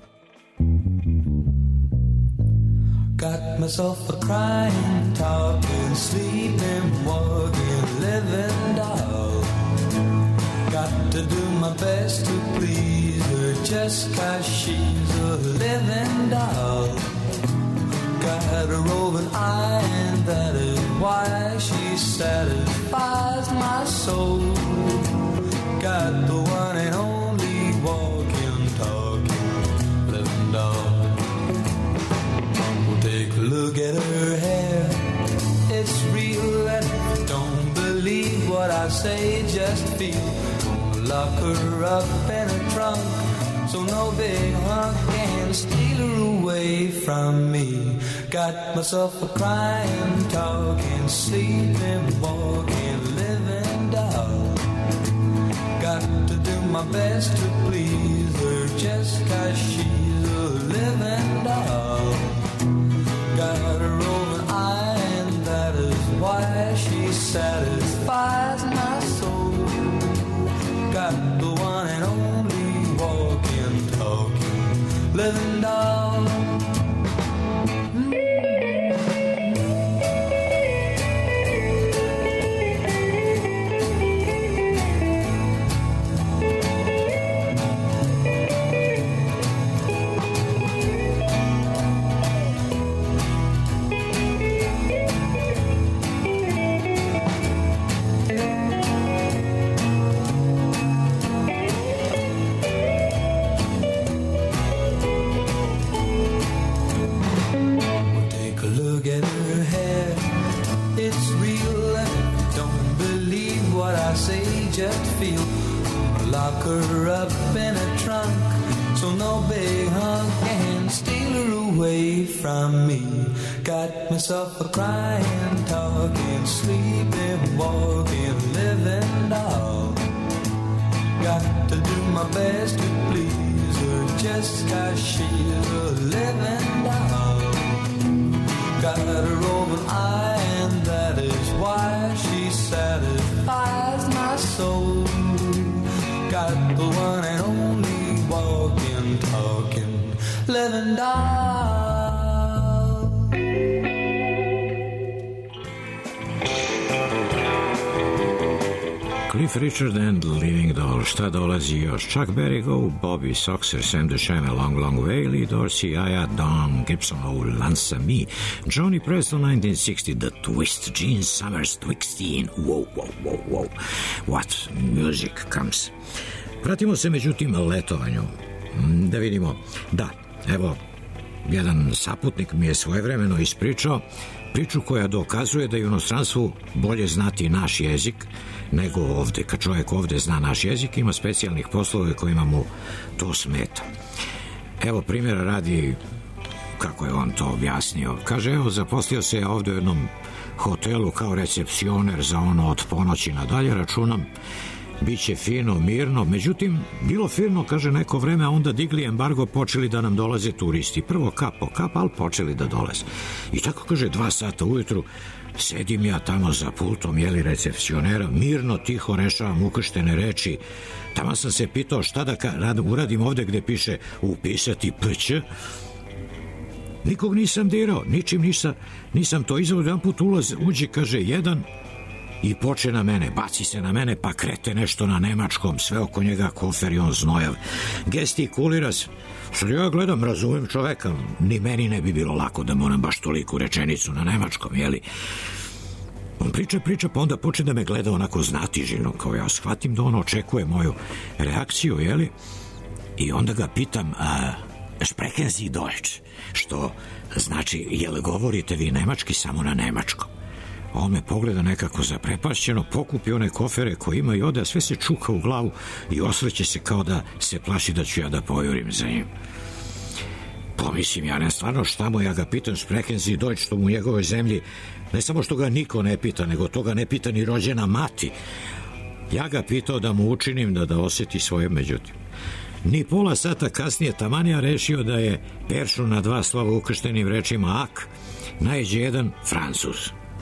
Got myself a crying, talking, sleeping, walking, living doll. Got to do my best to please her just 'cause she's a living doll. Got a roving eye and that is why she satisfies my soul. Got the one and only walking, talking, living doll. Take a look at her hair, it's real and don't believe what I say, just feel. Lock her up in a trunk so no big hunk can steal her away from me. Got myself a crying, talking, sleeping, walking, living doll. Got to do my best to please her just 'cause she's a living doll. Got a roving eye and that is why she satisfies my soul. Got the one and only walking, talking, living doll. Just feel. Lock her up in a trunk so no big hunk can steal her away from me. Got myself a crying, talking, sleeping, walking, living doll. Got to do my best to please her just 'cause she's a living doll. Got a roving eye and that is why she satisfies my soul. Got the one and only walking, talking, living doll. Cliff Richard and Living Doll. Šta dolazi još? Chuck Berry Go, Bobby Soxer, Sam Duchamp, Long Long Way, Lee Dorsey, Aya, Don Gibson, Oh Lanza Me, Johnny Preston, 1960, The Twist, Gene Summers, Twixteen, wow, wow, wow, wow, what music comes. Vratimo se međutim letovanju. Da vidimo, da, evo, jedan saputnik mi je svojevremeno ispričao priču koja dokazuje da je u inostranstvu bolje znati naš jezik nego ovde. Kad čovjek ovde zna naš jezik, ima specijalnih poslova kojima mu to smeta. Evo primjera radi kako je on to objasnio. Kaže, evo, zaposlio se ja ovde u jednom hotelu kao recepcioner za ono od ponoći nadalje, računam biće fino, mirno, međutim bilo firno, kaže, neko vreme, a onda digli embargo, počeli da nam dolaze turisti, prvo kap po kap, ali počeli da dolaze i tako, kaže, 2 sata ujutru sedim ja tamo za pultom, jeli, recepcionera, mirno, tiho rešavam ukrštene reči. Tamo sam se pitao šta da uradim ovde gde piše upisati PĆ. Nikog nisam dirao, ničim nisam to izveo. Jedan put uđe, kaže, jedan i poče na mene, baci se na mene, pa krete nešto na nemačkom, sve oko njega kofer i on znojav. Gestikulira se. Sad ja gledam, razumem čoveka, ni meni ne bi bilo lako da moram baš toliku rečenicu na nemačkom, jeli? On priča, pa onda poče da me gleda onako znatižino, kao ja shvatim da on očekuje moju reakciju, jeli? I onda ga pitam, sprechen Sie Deutsch, što znači, jel govorite vi nemački samo na nemačkom? A on me pogleda nekako zaprepašćeno, pokupi one kofere koje ima i ode, a sve se čuka u glavu i osvrće se kao da se plaši da ću ja da pojurim za njim. Pomislim, ja ne stvarno šta mu, ja ga pitam sprechen Sie Deutsch, što mu u njegovoj zemlji ne samo što ga niko ne pita, nego to ga ne pita ni rođena mati. Ja ga pitao da mu učinim da osjeti svoje, međutim. Ni pola sata kasnije taman ja rešio da je Peršu na 2 slova ukrštenim rečima ak naiđe jedan Francuz.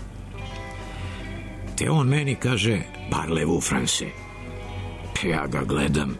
Te on meni kaže parlez-vous français. Ja ga gledam,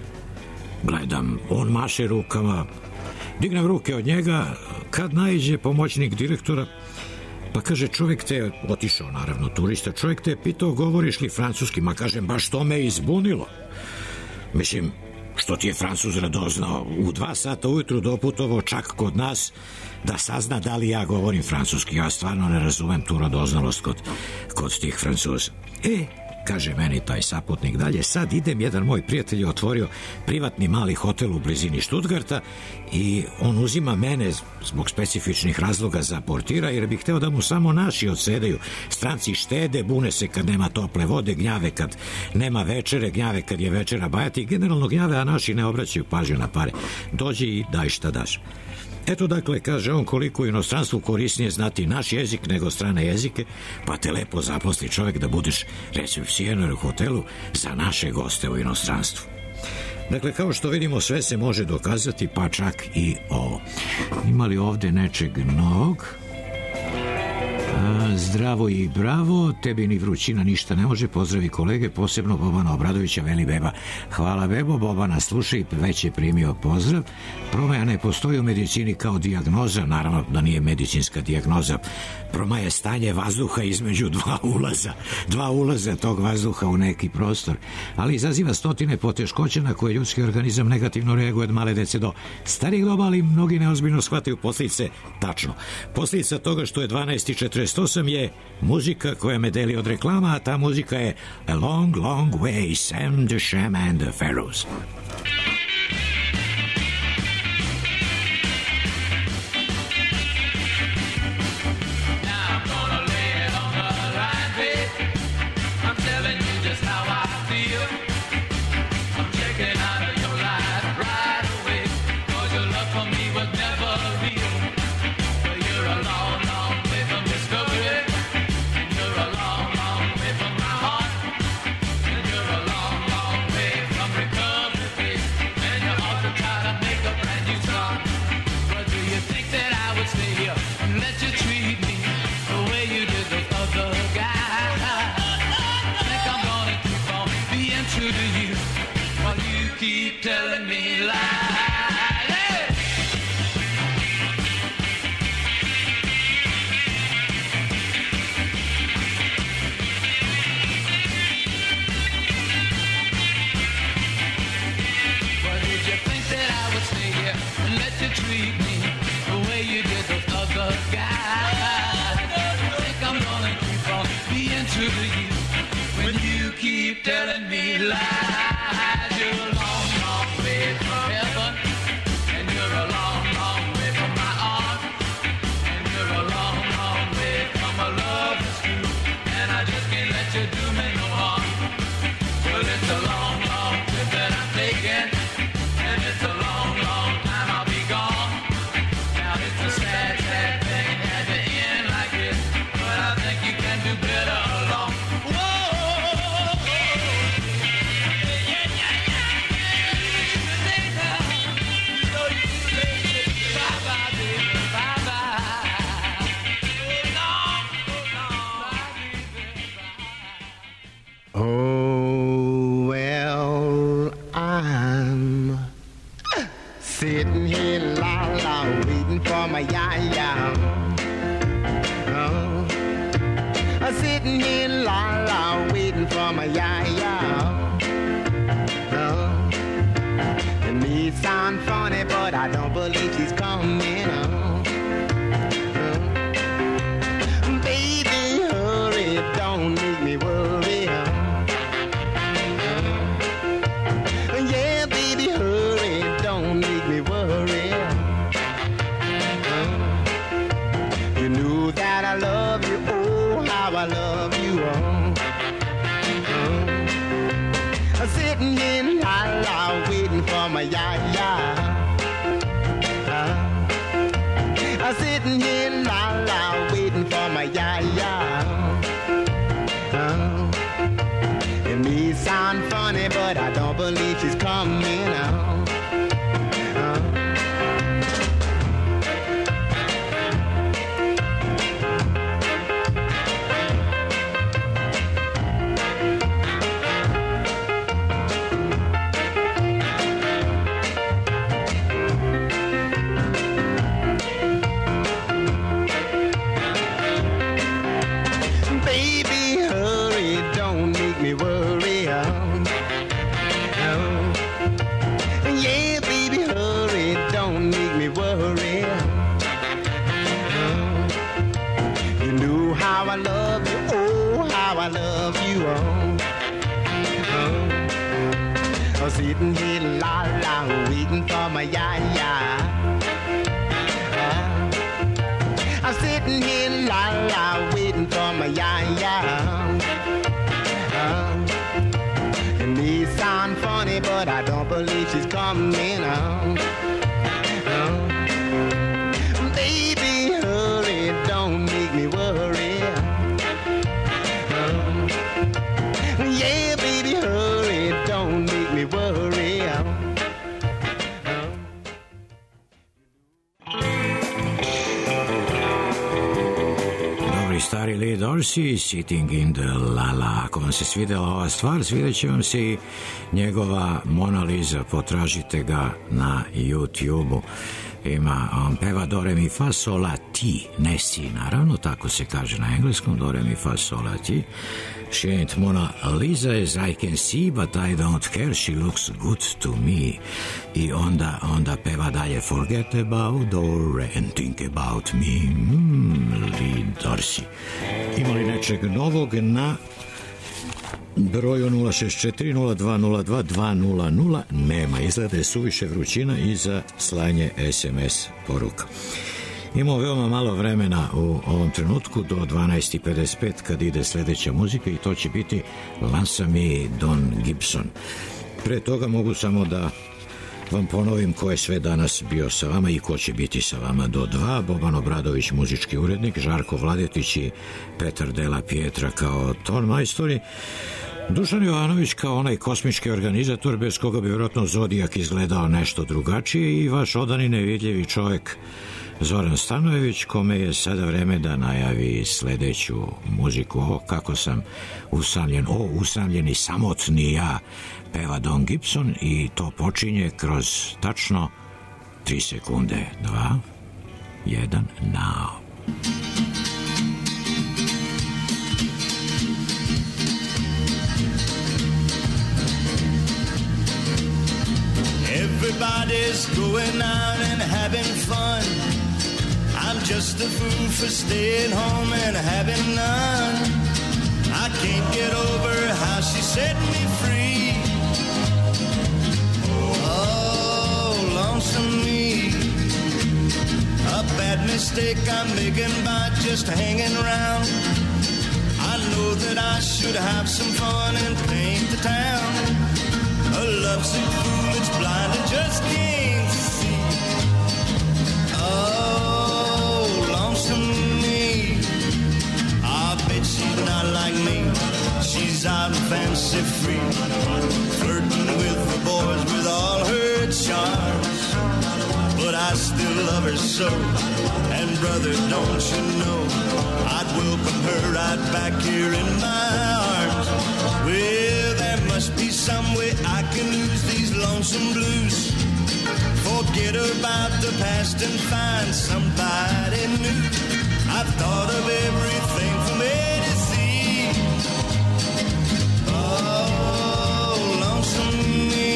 on maše rukama, dignem ruke od njega, kad naiđe pomoćnik direktora, pa kaže čovjek te, otišao naravno turista, čovjek te je pitao govoriš li francuski, ma kažem baš to me izbunilo. Mislim, što ti je Francuz radoznao, u 2 sata ujutru doputovao čak kod nas da sazna da li ja govorim francuski. Ja stvarno ne razumem tu radoznalost kod tih Francuza. Kaže meni taj saputnik dalje, sad idem, jedan moj prijatelj je otvorio privatni mali hotel u blizini Stuttgarta i on uzima mene zbog specifičnih razloga za portira jer bih hteo da mu samo naši odsedeju. Stranci štede, bune se kad nema tople vode, gnjave kad nema večere, gnjave kad je večera bajati, generalno gnjave, a naši ne obraćaju pažnju na pare. Dođi i daj šta daš. Eto dakle, kaže on, koliko u inostranstvu korisnije znati naš jezik nego strane jezike, pa te lepo zaposli čovjek da budeš recepcioner u hotelu za naše goste u inostranstvu. Dakle, kao što vidimo, sve se može dokazati, pa čak i ovo. Ima li ovde nečeg novog? Zdravo i bravo, tebi ni vrućina ništa ne može, pozdravi kolege, posebno Bobana Obradovića, veli Beba. Hvala Bebo, Bobana sluša i već je primio pozdrav. Promaja ne postoji u medicini kao dijagnoza, naravno da nije medicinska dijagnoza. Promaja je stanje vazduha između 2 ulaza tog vazduha u neki prostor, ali izaziva stotine poteškoća na koje ljudski organizam negativno reaguje od male dece do starih doba, ali mnogi neozbiljno shvataju posljedice. Tačno, posljedica toga što je 12:48 je muzika koja me deli od reklama, a ta muzika je A Long, Long Way, Sam the Sham and the Pharaohs. Telling me lies. But did you think that I would stay here and let you treat me the way you did those other guys? I think I'm gonna keep on being true to you when you keep telling me lies. You're long, long way from heaven, and you're a long, long way from my arms, and you're a long, long way from a love that's true, and I just can't let you do me no harm. Well, it's a long, long trip that I'm taking, and it's a long, long time I'll be gone. Now it's a sad, sad thing it had to end like this, but I think you can do better along. Oh, well, I'm sitting here, la-la, waiting for my ya-ya. Oh, I'm sitting here, la-la, waiting for my ya-ya. Oh, it may sound funny, but I don't believe she's coming. Baby, hurry, don't make me worry. Yeah, baby, hurry, don't make me worry. You know that I love you, oh, how I love you. I'm sitting here, la-la, waiting for my ya-ya. I'm sitting here, la-la, waiting for my ya-ya. It may sound funny, but I don't believe she's coming out. sitting here la la waiting for my ya. I'm sitting here la la waiting for my ya. It may sound funny, but I don't believe she's coming. Baby, hurry, don't make me worry. Yeah, baby, hurry, don't make me worry. Dobri stari Lee Dorsey, Sitting in the La-La. Ako vam se svidjela ova stvar, svidjet će vam se i njegova Mona Lisa. Potražite ga na YouTube-u. On peva do re mi fa sol la ti, ne si, naravno, tako se kaže na engleskom, do re mi fa sol la ti. She ain't Mona Lisa as I can see, but I don't care, she looks good to me. I onda peva dalje, forget about Dore and think about me. Lee Dorsey. Ima li nečeg novog na broju 064-0202-200? Nema, izgleda je suviše vrućina i za slanje SMS poruka. Imamo veoma malo vremena u ovom trenutku do 12:55 kad ide sljedeća muzika i to će biti Lansami Don Gibson. Pre toga mogu samo da vam ponovim ko je sve danas bio sa vama i ko će biti sa vama do 2. Boban Obradović, muzički urednik, Žarko Vladetić i Petar Della Pietra kao ton majstori, Dušan Jovanović kao onaj kosmički organizator bez koga bi vjerojatno Zodijak izgledao nešto drugačije i vaš odani nevidljivi čovjek Zoran Stanojević, kome je sada vreme da najavi sljedeću muziku. Kako sam usamljen, usamljeni samotni ja, peva Don Gibson i to počinje kroz tačno 3 sekunde. 2, 1, now. Everybody's going out and having fun. I'm just a fool for staying home and having none. I can't get over how she set me free. Oh, lonesome me. A bad mistake I'm making by just hanging around. I know that I should have some fun and paint the town. A lovesick fool that's blind and just can't see. Oh, lonesome me. I bet she's not like me. She's out and fancy free, flirting with the boys with all her charms. But I still love her so, and brother, don't you know, I'd welcome her right back here in my arms. Well, there must be some way I can lose these lonesome blues. Forget about the past and find somebody new. I've thought of everything from A to Z. Oh, lonesome me.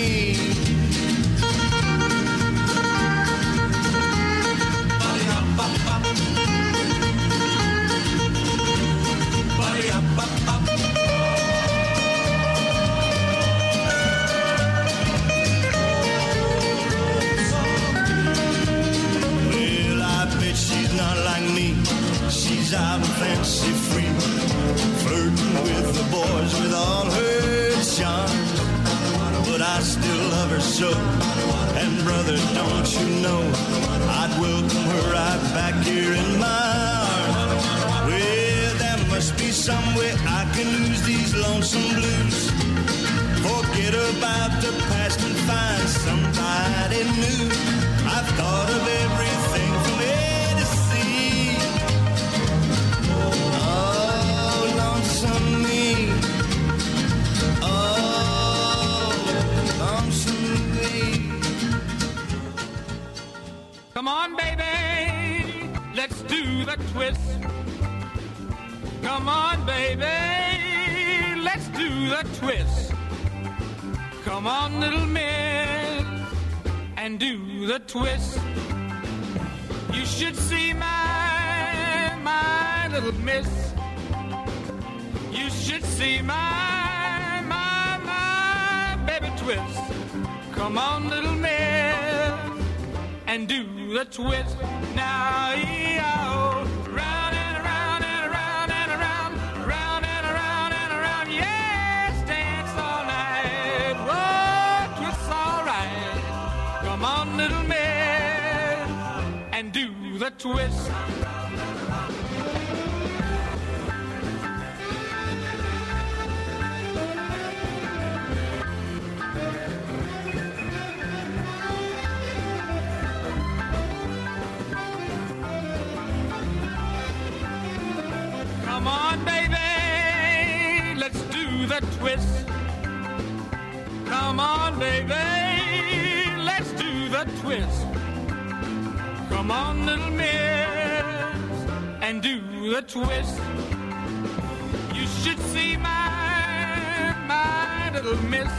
She's out and fancy free, flirting with the boys with all her charms. But I still love her so, and brother, don't you know, I'd welcome her right back here in my arms. Well, there must be some way I can lose these lonesome blues. Forget about the past and find somebody new. I've thought of everything from A to Z. Come on, baby, let's do the twist. Come on, baby, let's do the twist. Come on, little miss, and do the twist. You should see my little miss. You should see my baby twist. Come on, little miss, and do the twist. Now, E-I-O, round and around and around and around, round and around and around. Yes, dance all night. Whoa, twist all right. Come on, little miss, and do the twist. Come on, baby, let's do the twist. Come on, baby, let's do the twist. Come on, little miss, and do the twist. You should see my little miss.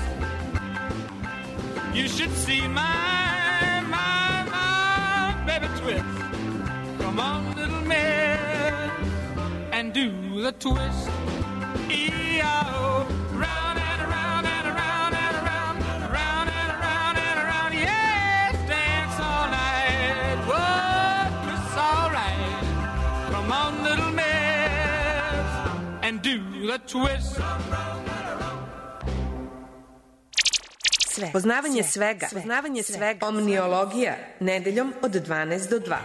You should see my baby twist. Come on, little miss, and do the twist. E-I-O, round and around and around and around, round and around and around. Yes, dance all night. Whoa, twist all right. Come on, little miss, and do the twist. Poznavanje svega. Omniologija. Nedeljom od 12 do 2.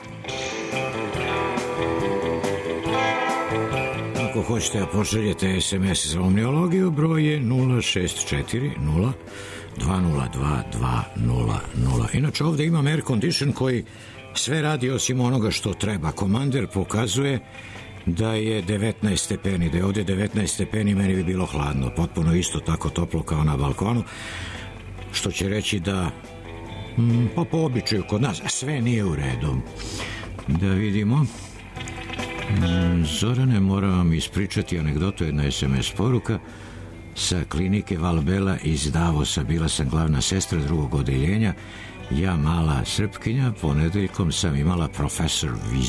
Ako hoćete da pošaljete SMS za omniologiju, broj je 064 202 200. Inače, ovde imam air condition koji sve radi osim onoga što treba. Komander pokazuje da je 19 stepeni, da je ovde 19 stepeni, meni bi bilo hladno, potpuno isto tako toplo kao na balkonu, što će reći da pa po običaju kod nas sve nije u redu. Da vidimo. Zorane, moram vam ispričati anegdotu, jedna SMS poruka sa klinike Valbela iz Davosa. Bila sam glavna sestra drugog odeljenja, ja mala Srpkinja. Ponedeljkom sam imala profesor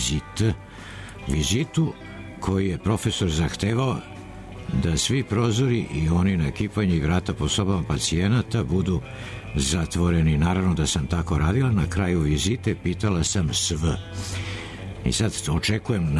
vizitu koji je profesor zahtevao da svi prozori i oni na kipanje i vrata po sobama pacijenata budu zatvoreni. Naravno da sam tako radila. Na kraju vizite pitala sam SV. I sad očekujem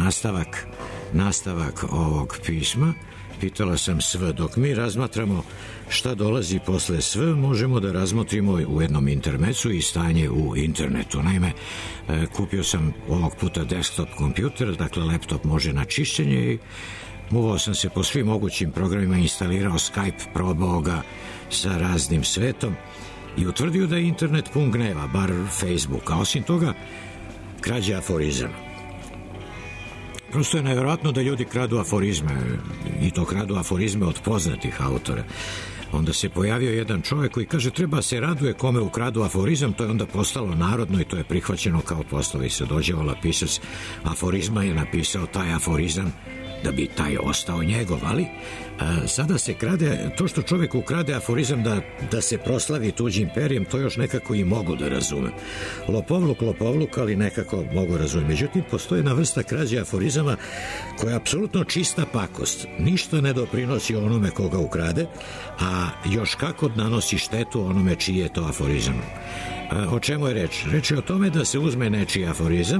nastavak ovog pisma. Pitala sam SV. Dok mi razmatramo šta dolazi posle SV, možemo da razmotrimo u jednom intermecu i stanje u internetu. Naime, kupio sam ovog puta desktop kompjuter, dakle laptop može na čišćenje i uvao sam se po svim mogućim programima, instalirao Skype, probao ga sa raznim svetom i utvrdio da je internet pun gneva, bar Facebook, a osim toga krađa aforizama. Prosto je nevjerojatno da ljudi kradu aforizme, i to kradu aforizme od poznatih autora. Onda se pojavio jedan čovjek koji kaže treba se raduje kome ukradu aforizam, to je onda postalo narodno i to je prihvaćeno kao poslovica. Dođevala pisac aforizma je napisao taj aforizam da bi taj ostao njegov, ali sada se krade, to što čovjek ukrade aforizam da se proslavi tuđim perjem, to još nekako i mogu da razumem. Lopovluk, ali nekako mogu razumem. Međutim, postoji jedna vrsta krađe aforizama koja je apsolutno čista pakost. Ništa ne doprinosi onome koga ukrade, a još kako nanosi štetu onome čiji je to aforizam. O čemu je reč? Reč je o tome da se uzme nečiji aforizam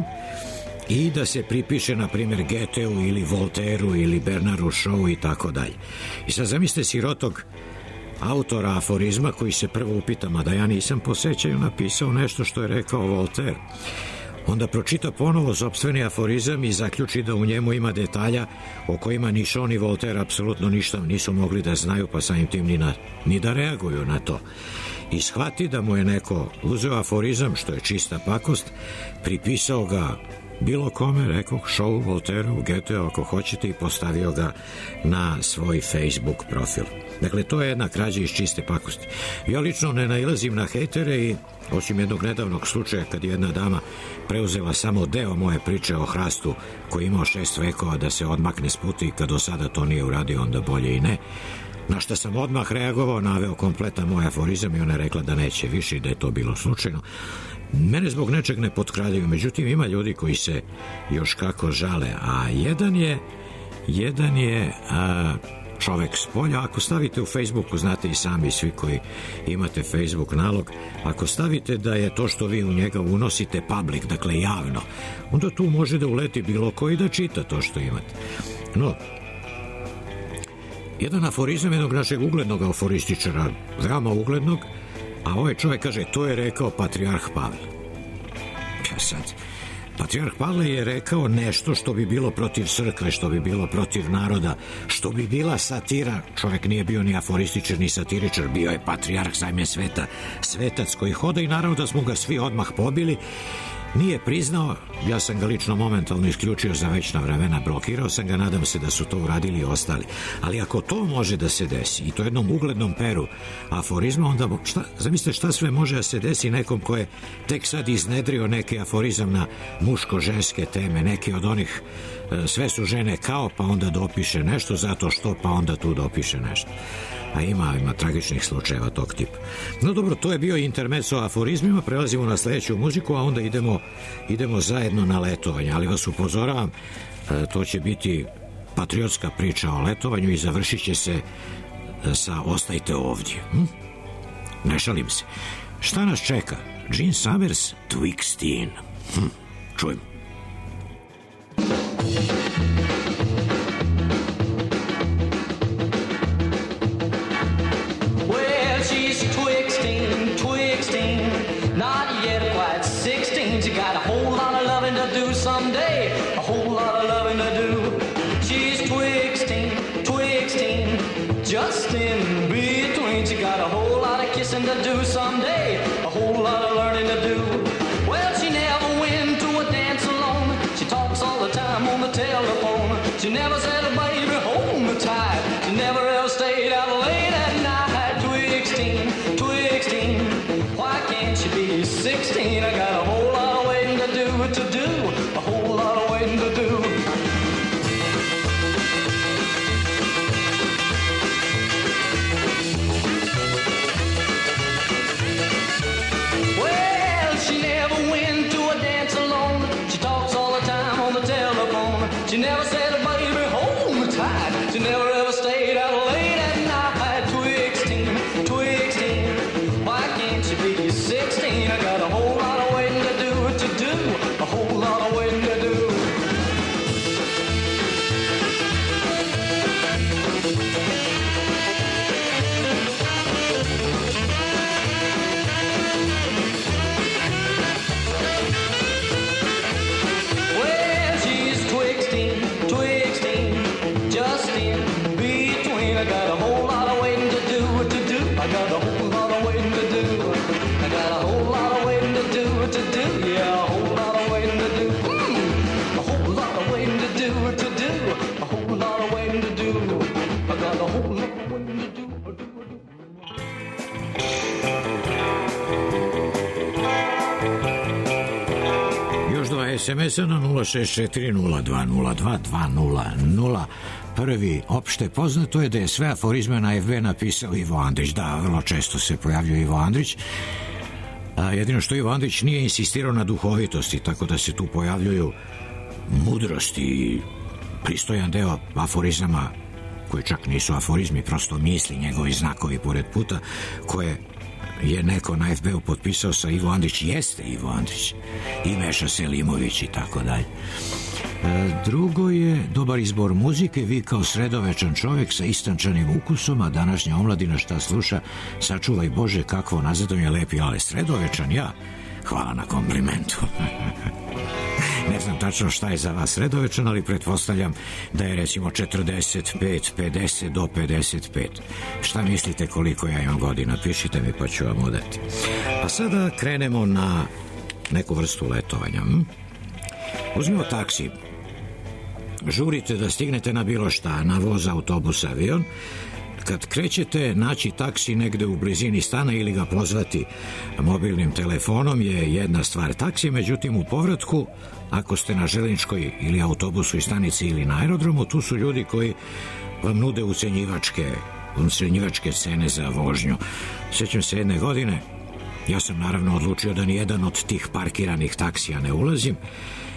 i da se pripiše, na primjer, Goetheu ili Voltairu ili Bernardu Shawu i tako dalje. I sad zamislite sirotog autora aforizma koji se prvo upita, mada ja nisam po sećanju napisao nešto što je rekao Voltaire. Onda pročita ponovo sopstveni aforizam i zaključi da u njemu ima detalja o kojima ni Shaw ni Voltaire apsolutno ništa nisu mogli da znaju, pa samim tim ni da reaguju na to. I shvati da mu je neko uzeo aforizam, što je čista pakost, pripisao ga bilo kome, rekao Shawu, Voltairu, Goetheu, ako hoćete, i postavio ga na svoj Facebook profil. Dakle, to je jedna krađa iz čiste pakosti. Ja lično ne nailazim na hejtere i osim jednog nedavnog slučaja kad je jedna dama preuzela samo deo moje priče o hrastu koji imao 6 vekova da se odmakne s puta i kad do sada to nije uradio, onda bolje i ne. Na što sam odmah reagovao, naveo kompletan moj aforizam i ona je rekla da neće više i da je to bilo slučajno. Mene zbog nečeg ne potkradaju, međutim ima ljudi koji se još kako žale, a jedan je čovek s polja. Ako stavite u Facebooku, znate i sami svi koji imate Facebook nalog, ako stavite da je to što vi u njega unosite public, dakle javno, onda tu može da uleti bilo koji da čita to što imate. No, jedan aforizam jednog našeg uglednog aforističara, veoma uglednog, a ovaj čovjek kaže, to je rekao patrijarh Pavle. Ja sad, patrijarh Pavle je rekao nešto što bi bilo protiv crkve, što bi bilo protiv naroda, što bi bila satira. Čovjek nije bio ni aforističar, ni satiričar, bio je patrijarh Sajme sveta, svetac koji hoda i naravno da smo ga svi odmah pobili. Nije priznao, ja sam ga lično momentalno isključio za večna vremena, blokirao sam ga, nadam se da su to uradili i ostali. Ali ako to može da se desi, i to jednom uglednom peru aforizma, onda zamislite šta sve može da se desi nekom ko je tek sad iznedrio neki aforizam na muško-ženske teme, neki od onih sve su žene kao, pa onda dopiše nešto, zato što, pa onda tu dopiše nešto. A ima tragičnih slučajeva tog tipa. No dobro, to je bio intermezzo aforizmima, prelazimo na sledeću muziku, a onda idemo zajedno na letovanje, ali vas upozoravam, to će biti patriotska priča o letovanju i završit će se sa ostajte ovdje. Ne šalim se. Šta nas čeka? Gene Summers, Twixteen. Čujemo. Someday, a whole lot of loving to do. She's twigsting, just in between. She got a whole lot of kissing to do someday, a whole lot of learning to do. Well, she never went to a dance alone. She talks all the time on the telephone. She never said, baby, hold me tight. She never ever stayed out late at night. Twigsting, why can't she be 16? I got a whole lot of waiting to do. A whole lot of waiting to do. Well, she never went to a dance alone. She talks all the time on the telephone. She never said, baby, hold me tight. She never ever stayed out late at night. Twigsting, why can't she be 16? I got a whole lot of waiting to do. A whole lot of waiting to do. Well, she's twigsting, just in between. I got a whole lot of waiting to do. I got a whole lot of waiting to do. I got a whole lot of waiting to do. Yeah, a whole lot of waiting to do. A whole lot of waiting to do. A whole lot of waiting to do. I got a whole lot of waiting to do. Još dva SMS-a na 064-0202-200. Prvi, opšte poznato je da je sve aforizme na FB napisao Ivo Andrić. Da, vrlo često se pojavljuje Ivo Andrić. Jedino što Ivo Andrić nije insistirao na duhovitosti, tako da se tu pojavljuju mudrosti i pristojan deo aforizama, koji čak nisu aforizmi, prosto misli, njegovi znakovi pored puta, koje je neko na FB-u potpisao sa Ivo Andrić, jeste Ivo Andrić, i Meša Selimović i tako dalje. Drugo je dobar izbor muzike, vi kao sredovečan čovjek sa istančanim ukusom, a današnja omladina šta sluša, sačuvaj Bože kakvo nazadovanje lepi, ali sredovečan ja, hvala na komplimentu. Ne znam tačno šta je za vas sredovečan, ali pretpostavljam da je recimo 45, 50 do 55. Šta mislite koliko ja imam godina? Pišite mi pa ću vam udati. A sada krenemo na neku vrstu letovanja. Uzmimo taksi. Žurite da stignete na bilo šta, na voz, autobus, avion. Kad krećete, naći taksi negde u blizini stana ili ga pozvati mobilnim telefonom je jedna stvar. Taksi, međutim, u povratku, ako ste na željezničkoj ili autobusnoj stanici ili na aerodromu, tu su ljudi koji vam nude ucenjivačke cene za vožnju. Sjećam se jedne godine, ja sam naravno odlučio da nijedan od tih parkiranih taksija ne ulazim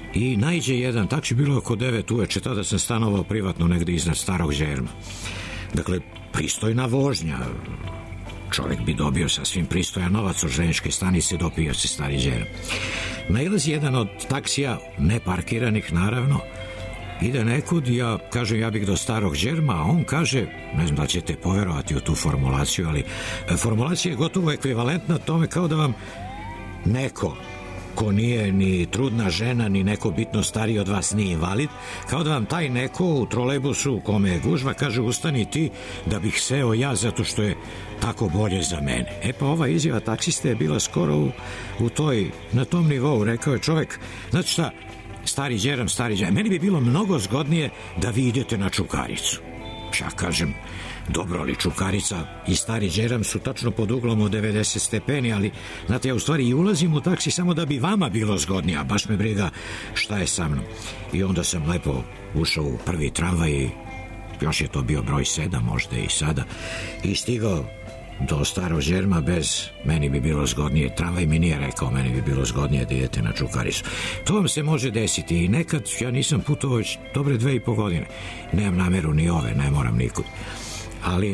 i naiđe jedan taksi, bilo oko 9 uveče, tada sam stanovao privatno negde iznad Starog Đerma. Dakle, pristojna vožnja, čovjek bi dobio sasvim pristojan novac od željezničke stanice, dopio se Stari Đerm. Nailazi jedan od taksija, neparkiranih naravno, ide nekud, ja kažem ja bih do Starog Đerma, a on kaže, ne znam da ćete poverovati u tu formulaciju, ali formulacija je gotovo ekvivalentna tome kao da vam neko ko nije ni trudna žena, ni neko bitno stariji od vas, nije invalid, kao da vam taj neko u trolejbusu u kome je gužva kaže ustani ti da bih seo ja zato što je tako bolje za mene. E pa ova izjava taksiste je bila skoro na tom nivou. Rekao je čovek, znači šta, Stari Đerm, meni bi bilo mnogo zgodnije da vi idete na Čukaricu. Ja kažem, dobro, ali Čukarica i Stari Đerm su tačno pod uglom od 90 stepeni, ali znate, ja u stvari i ulazim u taksi samo da bi vama bilo zgodnije, a baš me briga šta je sa mnom. I onda sam lepo ušao u prvi tramvaj i još je to bio broj 7 možda i sada, i stigao do Starog Đerma bez meni bi bilo zgodnije. Tramvaj mi nije rekao meni bi bilo zgodnije da idete na Čukaricu. To vam se može desiti i nekad, ja nisam putovao već dobre 2,5 godine. Nemam nameru ni ove, ne moram nikud. Ali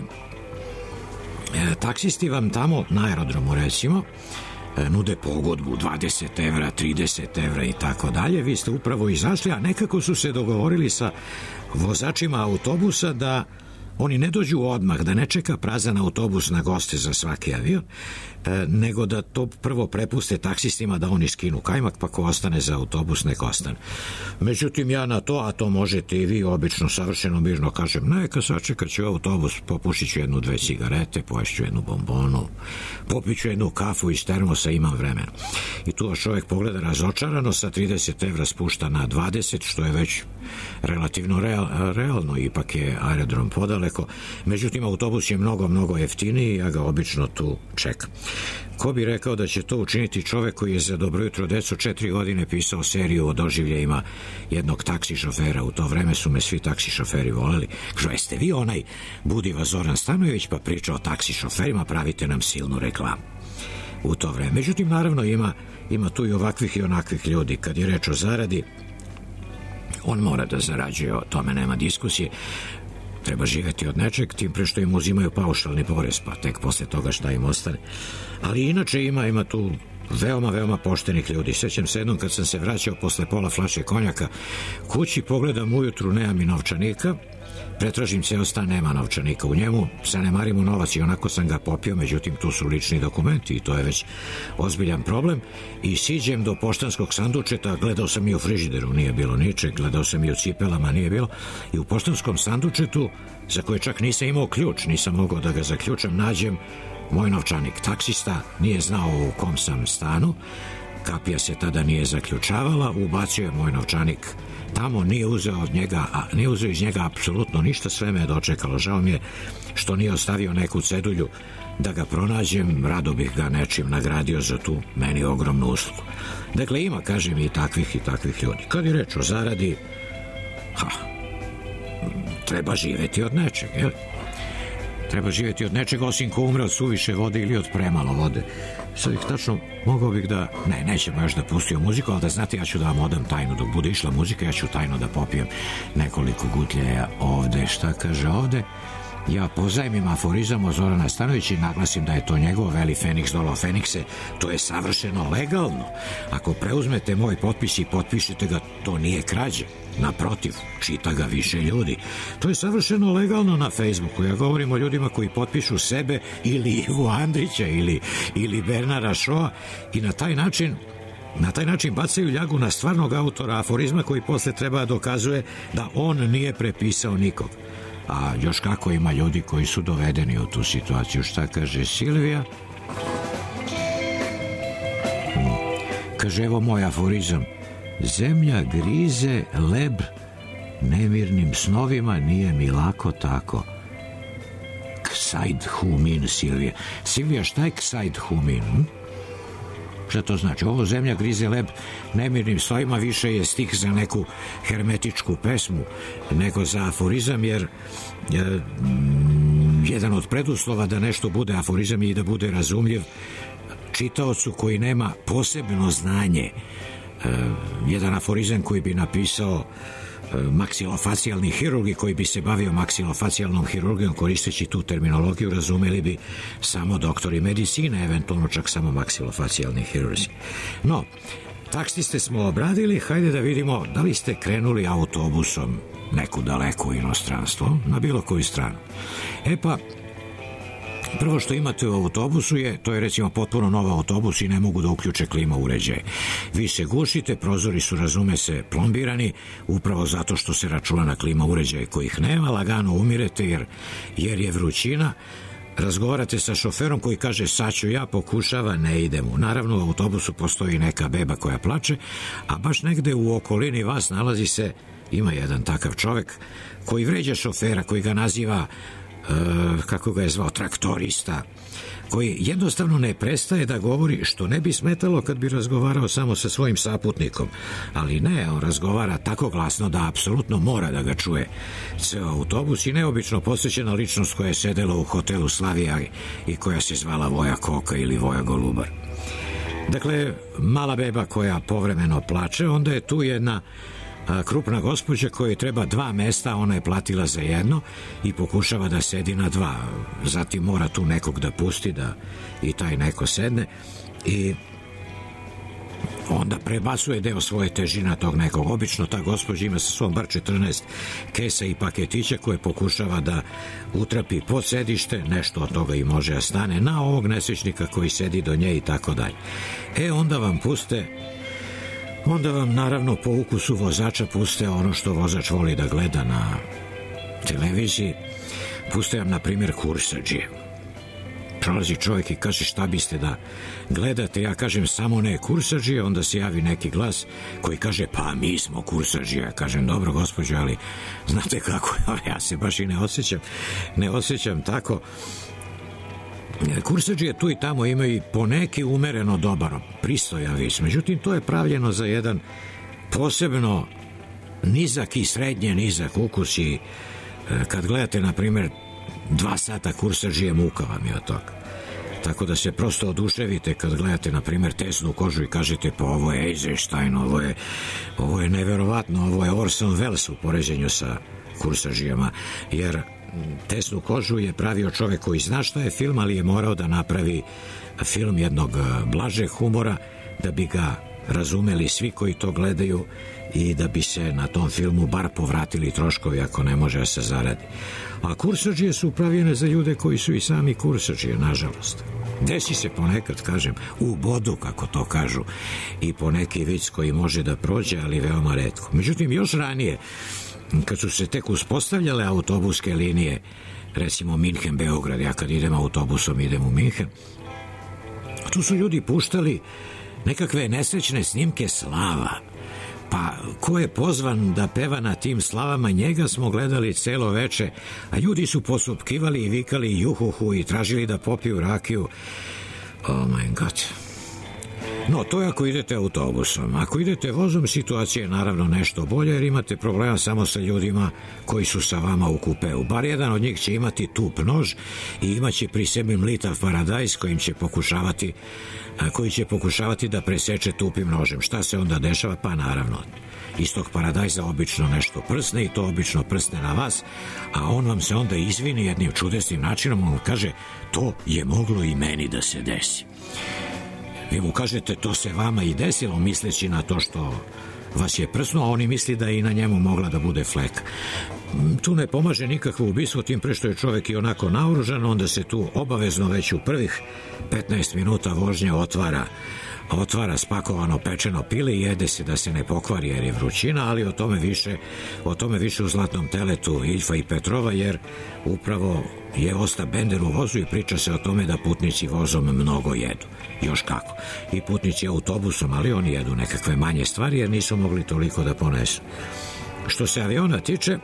taksisti vam tamo na aerodromu recimo nude pogodbu 20 evra, 30 evra i tako dalje. Vi ste upravo izašli, a nekako su se dogovorili sa vozačima autobusa da oni ne dođu odmah, da ne čeka prazan autobus na goste za svaki avion, nego da to prvo prepuste taksistima da oni skinu kajmak, pa ko ostane za autobus nek ostane. Međutim, ja na to, a to možete i vi, obično savršeno mirno kažem, neka sačekat ću autobus, popušit ću 1-2 cigarete, poješću jednu bombonu, popit ću jednu kafu iz termosa, imam vremena. I tu vas čovjek pogleda razočarano, sa 30 evra spušta na 20, što je već relativno realno, ipak je aerodrom podaleko. Međutim, autobus je mnogo jeftiniji, ja ga obično tu čekam. Ko bi rekao da će to učiniti čovek koji je za Dobro jutro deco 4 godine pisao seriju o doživljajima jednog taksi šofera. U to vreme su me svi taksi šoferi voleli. Kažu, jeste vi onaj Budiva Zoran Stanojević, pa priča o taksi šoferima, pravite nam silnu reklamu. U to vreme. Međutim, naravno ima tu i ovakvih i onakvih ljudi. Kad je reč o zaradi, on mora da zarađuje, o tome nema diskusije. Treba živjeti od nečeg, tim pre što im uzimaju paušalni porez, pa tek posle toga šta im ostane. Ali inače ima tu veoma poštenih ljudi. Sećam se jednom kad sam se vraćao posle pola flaše konjaka kući, pogledam ujutru, nema mi novčanika, pretražim ceo stan, nema novčanika u njemu, zanemarimo novac i onako sam ga popio, međutim tu su lični dokumenti i to je već ozbiljan problem. I siđem do poštanskog sandučeta, gledao sam i u frižideru, nije bilo ničeg, gledao sam i u cipelama, nije bilo, i u poštanskom sandučetu, za koje čak nisam imao ključ, nisam mogao da ga zaključam, nađem moj novčanik. Taksista nije znao u kom sam stanu, kapija se tada nije zaključavala, ubacio je moj novčanik tamo, nije uzeo iz njega apsolutno ništa, sve me je dočekalo. Žao mi je što nije ostavio neku cedulju da ga pronađem, rado bih ga nečim nagradio za tu meni ogromnu uslugu. Dakle, ima, kažem, i takvih ljudi. Kad je reč o zaradi, treba živjeti od nečeg, jel? Treba živjeti od nečega, osim ko umre od suviše vode ili od premalo vode. Sad ih tačno, mogao bih da... nećemo još da pustio muziku, ali da znate, ja ću da vam odam tajnu. Dok bude išla muzika, ja ću tajno da popijem nekoliko gutljeja ovde. Šta kaže ovde? Ja pozajmim aforizam od Zorana Stanovića i naglasim da je to njegov, veli Feniks dolo Fenikse, to je savršeno legalno. Ako preuzmete moj potpis i potpišete ga, to nije krađa. Naprotiv, čita ga više ljudi. To je savršeno legalno na Facebooku. Ja govorim o ljudima koji potpišu sebe ili Ivu Andrića ili Bernara Šoa i na taj način bacaju ljagu na stvarnog autora aforizma koji posle treba da dokazuje da on nije prepisao nikog. A još kako ima ljudi koji su dovedeni u tu situaciju. Šta kaže Silvija? Kaže, evo moj aforizam. Zemlja grize leb nemirnim snovima, nije mi lako tako. Ksajd humin, Silvija. Silvija, šta je ksajd humin? Šta to znači? Ovo zemlja grize leb nemirnim snovima više je stih za neku hermetičku pesmu nego za aforizam, jer jedan od preduslova da nešto bude aforizam i da bude razumljiv čitaocu koji nema posebno znanje jedan aforizam koji bi napisao maksilofacijalni hirurg koji bi se bavio maksilofacijalnom hirurgijom koristeći tu terminologiju, razumeli bi samo doktori medicine, eventualno čak samo maksilofacijalni hirurzi. No, taksiste smo obradili, hajde da vidimo da li ste krenuli autobusom neku daleku inostranstvo, na bilo koju stranu. Pa, prvo što imate u autobusu to je recimo potpuno nov autobus i ne mogu da uključe klima uređaje. Vi se gušite, prozori su, razume se, plombirani, upravo zato što se računa na klima uređaje kojih nema, lagano umirete jer je vrućina, razgovarate sa šoferom koji kaže sad ću ja, pokušava, ne ide mu. Naravno u autobusu postoji neka beba koja plače, a baš negde u okolini vas nalazi se, ima jedan takav čovek koji vređa šofera, koji ga naziva kako ga je zvao, traktorista, koji jednostavno ne prestaje da govori, što ne bi smetalo kad bi razgovarao samo sa svojim saputnikom, ali ne, on razgovara tako glasno da apsolutno mora da ga čuje ceo autobus i neobično posvećena ličnost koja je sedela u hotelu Slavija i koja se zvala Voja Koka ili Voja Golubar. Dakle, mala beba koja povremeno plače, onda je tu jedna krupna gospođa kojoj treba 2 mesta, ona je platila za jedno i pokušava da sedi na 2. Zatim mora tu nekog da pusti da i taj neko sedne i onda prebacuje deo svoje težine tog nekog. Obično ta gospođa ima sa svom bar 14 kesa i paketića koje pokušava da utrapi pod sedište, nešto od toga i može da stane na ovog nesrećnika koji sedi do nje i tako dalje. Onda vam naravno po ukusu vozača puste ono što vozač voli da gleda na televiziji. Puste vam na primjer Kursadžije. Prolazi čovjek i kaže šta biste da gledate, ja kažem samo ne Kursadžije, onda se javi neki glas koji kaže pa mi smo Kursadžije. Ja kažem dobro gospođo, ali znate kako, ja se baš i ne osjećam tako. Kursadžije tu i tamo imaju poneki umereno dobar, pristojan vis, međutim to je pravljeno za jedan posebno nizak i srednje nizak ukus i kad gledate na primjer 2 sata Kursadžije, muka vam je od toga. Tako da se prosto oduševite kad gledate na primjer Tesnu kožu i kažete pa ovo je Eisenstein, ovo je neverovatno, ovo je Orson Welles u poređenju sa Kursadžijama, jer Tesnu kožu je pravio čovek koji zna šta je film, ali je morao da napravi film jednog blažeg humora da bi ga razumeli svi koji to gledaju i da bi se na tom filmu bar povratili troškovi ako ne može da se zaradi. A Kursadžije su pravljene za ljude koji su i sami Kursadžije, nažalost. Desi se ponekad, kažem, u bodu, kako to kažu, i poneki vic koji može da prođe, ali veoma retko. Međutim, još ranije, kad su se tek uspostavljale autobuske linije, recimo Minhen-Beograd, ja kad idem autobusom idem u Minhen, tu su ljudi puštali nekakve nesrećne snimke slava. Pa ko je pozvan da peva na tim slavama, njega smo gledali celo veče, a ljudi su posupkivali i vikali juhuhu i tražili da popiju rakiju. Oh my god. No, to je ako idete autobusom. Ako idete vozom, situacija je naravno nešto bolje, jer imate problema samo sa ljudima koji su sa vama u kupeu. Bar jedan od njih će imati tup nož i imaće pri sebi mlitav paradajz koji će pokušavati da preseče tupim nožem. Šta se onda dešava? Pa naravno, iz tog paradajza obično nešto prsne i to obično prsne na vas, a on vam se onda izvini jednim čudesnim načinom, on kaže to je moglo i meni da se desi. Vi mu kažete to se vama i desilo, misleći na to što vas je prsnuo, a oni misli da je i na njemu mogla da bude fleka. Tu ne pomaže nikakvo ubistvo, tim pre što je čovek i onako naoružan, onda se tu obavezno već u prvih 15 minuta vožnje otvara spakovano pečeno pile i jede se da se ne pokvari jer je vrućina, ali o tome više u Zlatnom teletu Iljfa i Petrova, jer upravo je Osta Bender u vozu i priča se o tome da putnici vozom mnogo jedu. Još kako. I putnici autobusom, ali oni jedu nekakve manje stvari jer nisu mogli toliko da ponesu. Što se aviona tiče,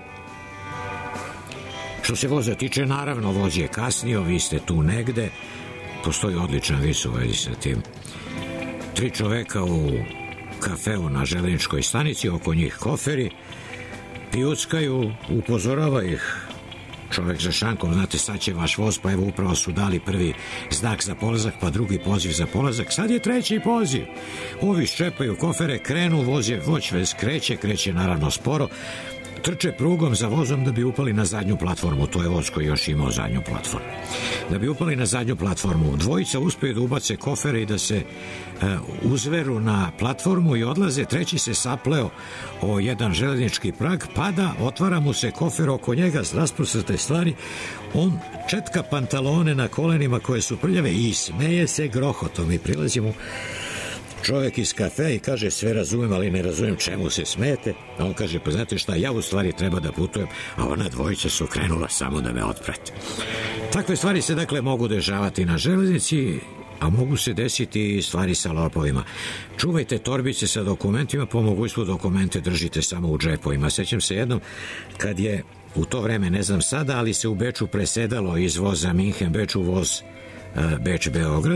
što se voza tiče, naravno voz je kasnio, vi ste tu negde, postoji odličan vis u vezi sa tim. 3 čoveka u kafeu na železničkoj stanici, oko njih koferi, pijuckaju, upozorava ih čovek za šankom, znate, sad će vaš voz, pa evo upravo su dali prvi znak za polazak, pa drugi poziv za polazak, sad je treći poziv. Ovi ščepaju kofere, krenu, voz već kreće naravno sporo, trče prugom za vozom da bi upali na zadnju platformu. To je voz koji još imao zadnju platformu. Da bi upali na zadnju platformu, dvojica uspeju da ubace kofere i da se uzveru na platformu i odlaze. Treći se sapleo o jedan železnički prag, pada, otvara mu se kofer oko njega, rasprostete stvari, on četka pantalone na kolenima koje su prljave i smeje se grohotom. I prilazimo čovek iz kafea i kaže, sve razumem, ali ne razumem čemu se smete. A on kaže, pa znate šta, ja u stvari treba da putujem, a ona dvojica su krenula samo da me otprate. Takve stvari se dakle mogu dešavati na železnici, a mogu se desiti i stvari sa lopovima. Čuvajte torbice sa dokumentima, po mogućstvu dokumente držite samo u džepovima. Sećam se jednom kad je u to vreme, ne znam sada, ali se u Beču presedalo iz voza Minhen-Beč u voz Beč-Beograd.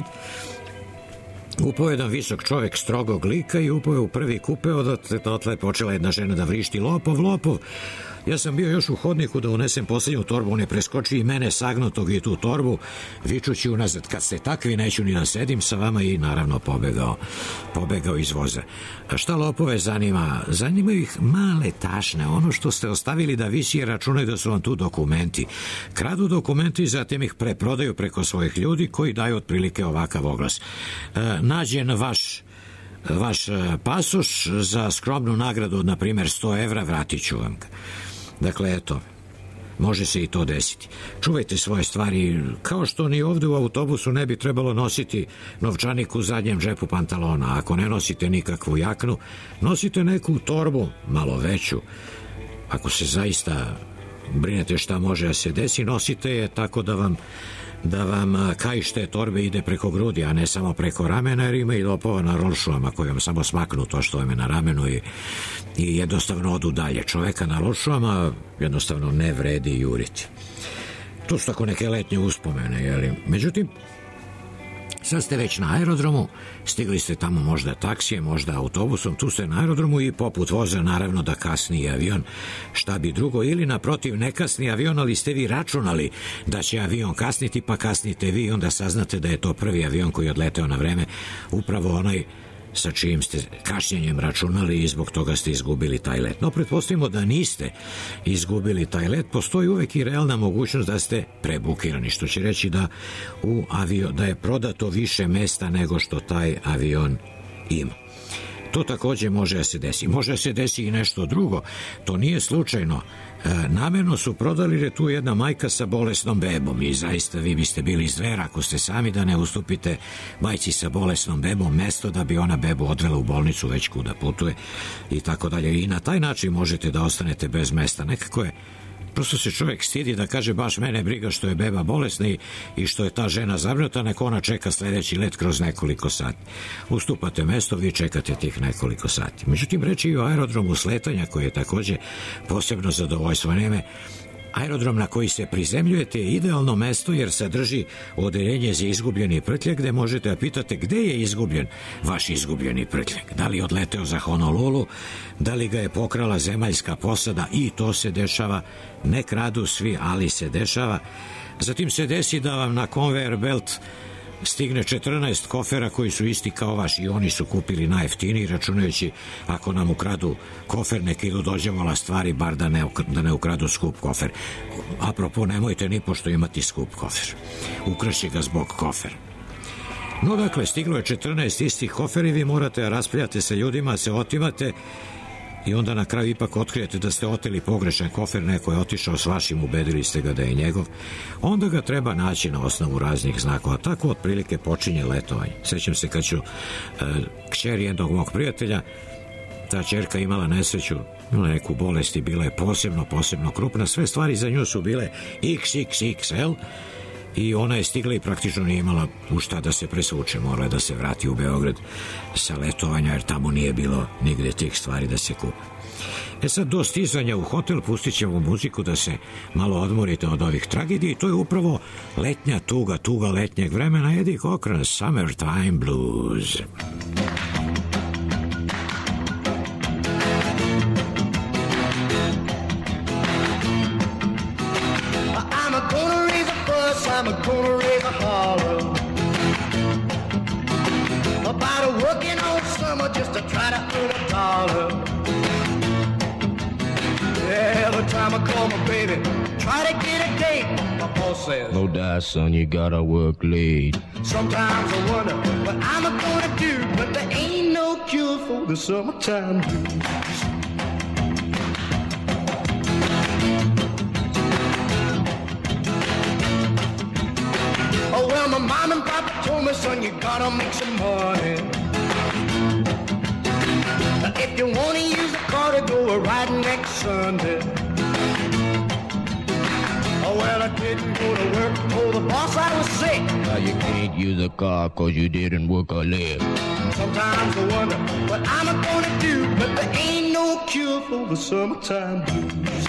Upao jedan visok čovek strogog lika i upao je u prvi kupe, odatle je počela jedna žena da vrišti, lopov, lopov. Ja sam bio još u hodniku da unesem poslednju torbu, on je preskočio i mene sagnutog i tu torbu, vičući unazad, kad ste takvi neću ni da sedim sa vama, i naravno pobegao iz voza. A šta lopove zanima? Zanimaju ih male tašne, ono što ste ostavili da visi, jer računaju da su vam tu dokumenti. Kradu dokumenti i zatim ih preprodaju preko svojih ljudi koji daju otprilike ovakav oglas. Nađen vaš pasoš za skromnu nagradu od, na primjer, 100 evra, vratit ću vam ga. Dakle, eto, može se i to desiti. Čuvajte svoje stvari, kao što ni ovde u autobusu ne bi trebalo nositi novčanik u zadnjem džepu pantalona. Ako ne nosite nikakvu jaknu, nosite neku torbu, malo veću. Ako se zaista brinete šta može da se desi, nosite je tako da vam kaiš te torbe ide preko grudi, a ne samo preko ramena, jer ima i lopova na rolšuama koji vam samo smaknu to što vam je na ramenu i jednostavno odu dalje. Čoveka na rolšuama jednostavno ne vredi juriti. To su tako neke letnje uspomene, jeli? Međutim, sad ste već na aerodromu, stigli ste tamo možda taksijem, možda autobusom, tu ste na aerodromu i poput voza naravno da kasni avion, šta bi drugo, ili naprotiv ne kasni avion, ali ste vi računali da će avion kasniti, pa kasnite vi i onda saznate da je to prvi avion koji je odleteo na vreme, upravo onaj sa čijim ste kašnjenjem računali i zbog toga ste izgubili taj let. No, pretpostavimo da niste izgubili taj let, postoji uvek i realna mogućnost da ste prebukirani, što će reći da da je prodato više mesta nego što taj avion ima. To takođe može da se desi. Može da se desi i nešto drugo. To nije slučajno. Namerno su prodali jer je tu jedna majka sa bolesnom bebom i zaista vi biste bili zver ako ste sami da ne ustupite majci sa bolesnom bebom mesto da bi ona bebu odvela u bolnicu već kuda putuje i tako dalje. I na taj način možete da ostanete bez mesta. Nekako je, prosto se čovjek stidi da kaže baš mene briga što je beba bolesna i što je ta žena zabrinuta, neko ona čeka sledeći let kroz nekoliko sati. Ustupate mesto, vi čekate tih nekoliko sati. Međutim, reći i o aerodromu sletanja koji je takođe posebno zadovoljstvo. Naime, aerodrom na koji se prizemljujete je idealno mesto jer sadrži odeljenje za izgubljeni prtljag gde možete da pitate gde je izgubljen vaš izgubljeni prtljag. Da li je odleteo za Honolulu, da li ga je pokrala zemaljska posada, i to se dešava. Ne kradu svi, ali se dešava. Zatim se desi da vam na conveyor belt stigne 14 kofera koji su isti kao vaš i oni su kupili najjeftiniji, računajući ako nam ukradu kofer, neki idu dođevola stvari, bar da ne ukradu skup kofer. Apropo, nemojte ni pošto imati skup kofer. Ukrašće ga zbog kofer. No, dakle, stiglo je 14 istih kofera i vi morate da raspravljate sa ljudima, se otimate i onda na kraju ipak otkrijete da ste oteli pogrešan kofer, neko je otišao s vašim, ubedili ste ga da je njegov, onda ga treba naći na osnovu raznih znakova. Tako otprilike počinje letovanje. Sećam se kad ću kćer jednog mog prijatelja, ta ćerka imala nesreću, imala neku bolest i bila je posebno krupna, sve stvari za nju su bile XXXL i ona je stigla i praktično nije imala u šta da se presvuče, morala da se vrati u Beograd sa letovanja jer tamo nije bilo nigde tih stvari da se kupe. Sad, do stizanja u hotel pustit ćemo muziku da se malo odmorite od ovih tragedija i to je upravo letnja tuga letnjeg vremena, Eddie Cochran, Summertime Blues. a holler about a working all summer just to try to earn a dollar. Yeah, every time I call my baby, try to get a date, my boss says, no die, son, you gotta work late. Sometimes I wonder what I'm gonna do, but there ain't no cure for the summertime blues. Oh, well, my mom and papa told me, son, you gotta make some money. If you wanna use a car to go a riding next Sunday. Oh, well, I didn't go to work, told the boss I was sick. Now you can't use a car cause you didn't work a leg. Sometimes I wonder what I'm gonna do, but there ain't no cure for the summertime blues.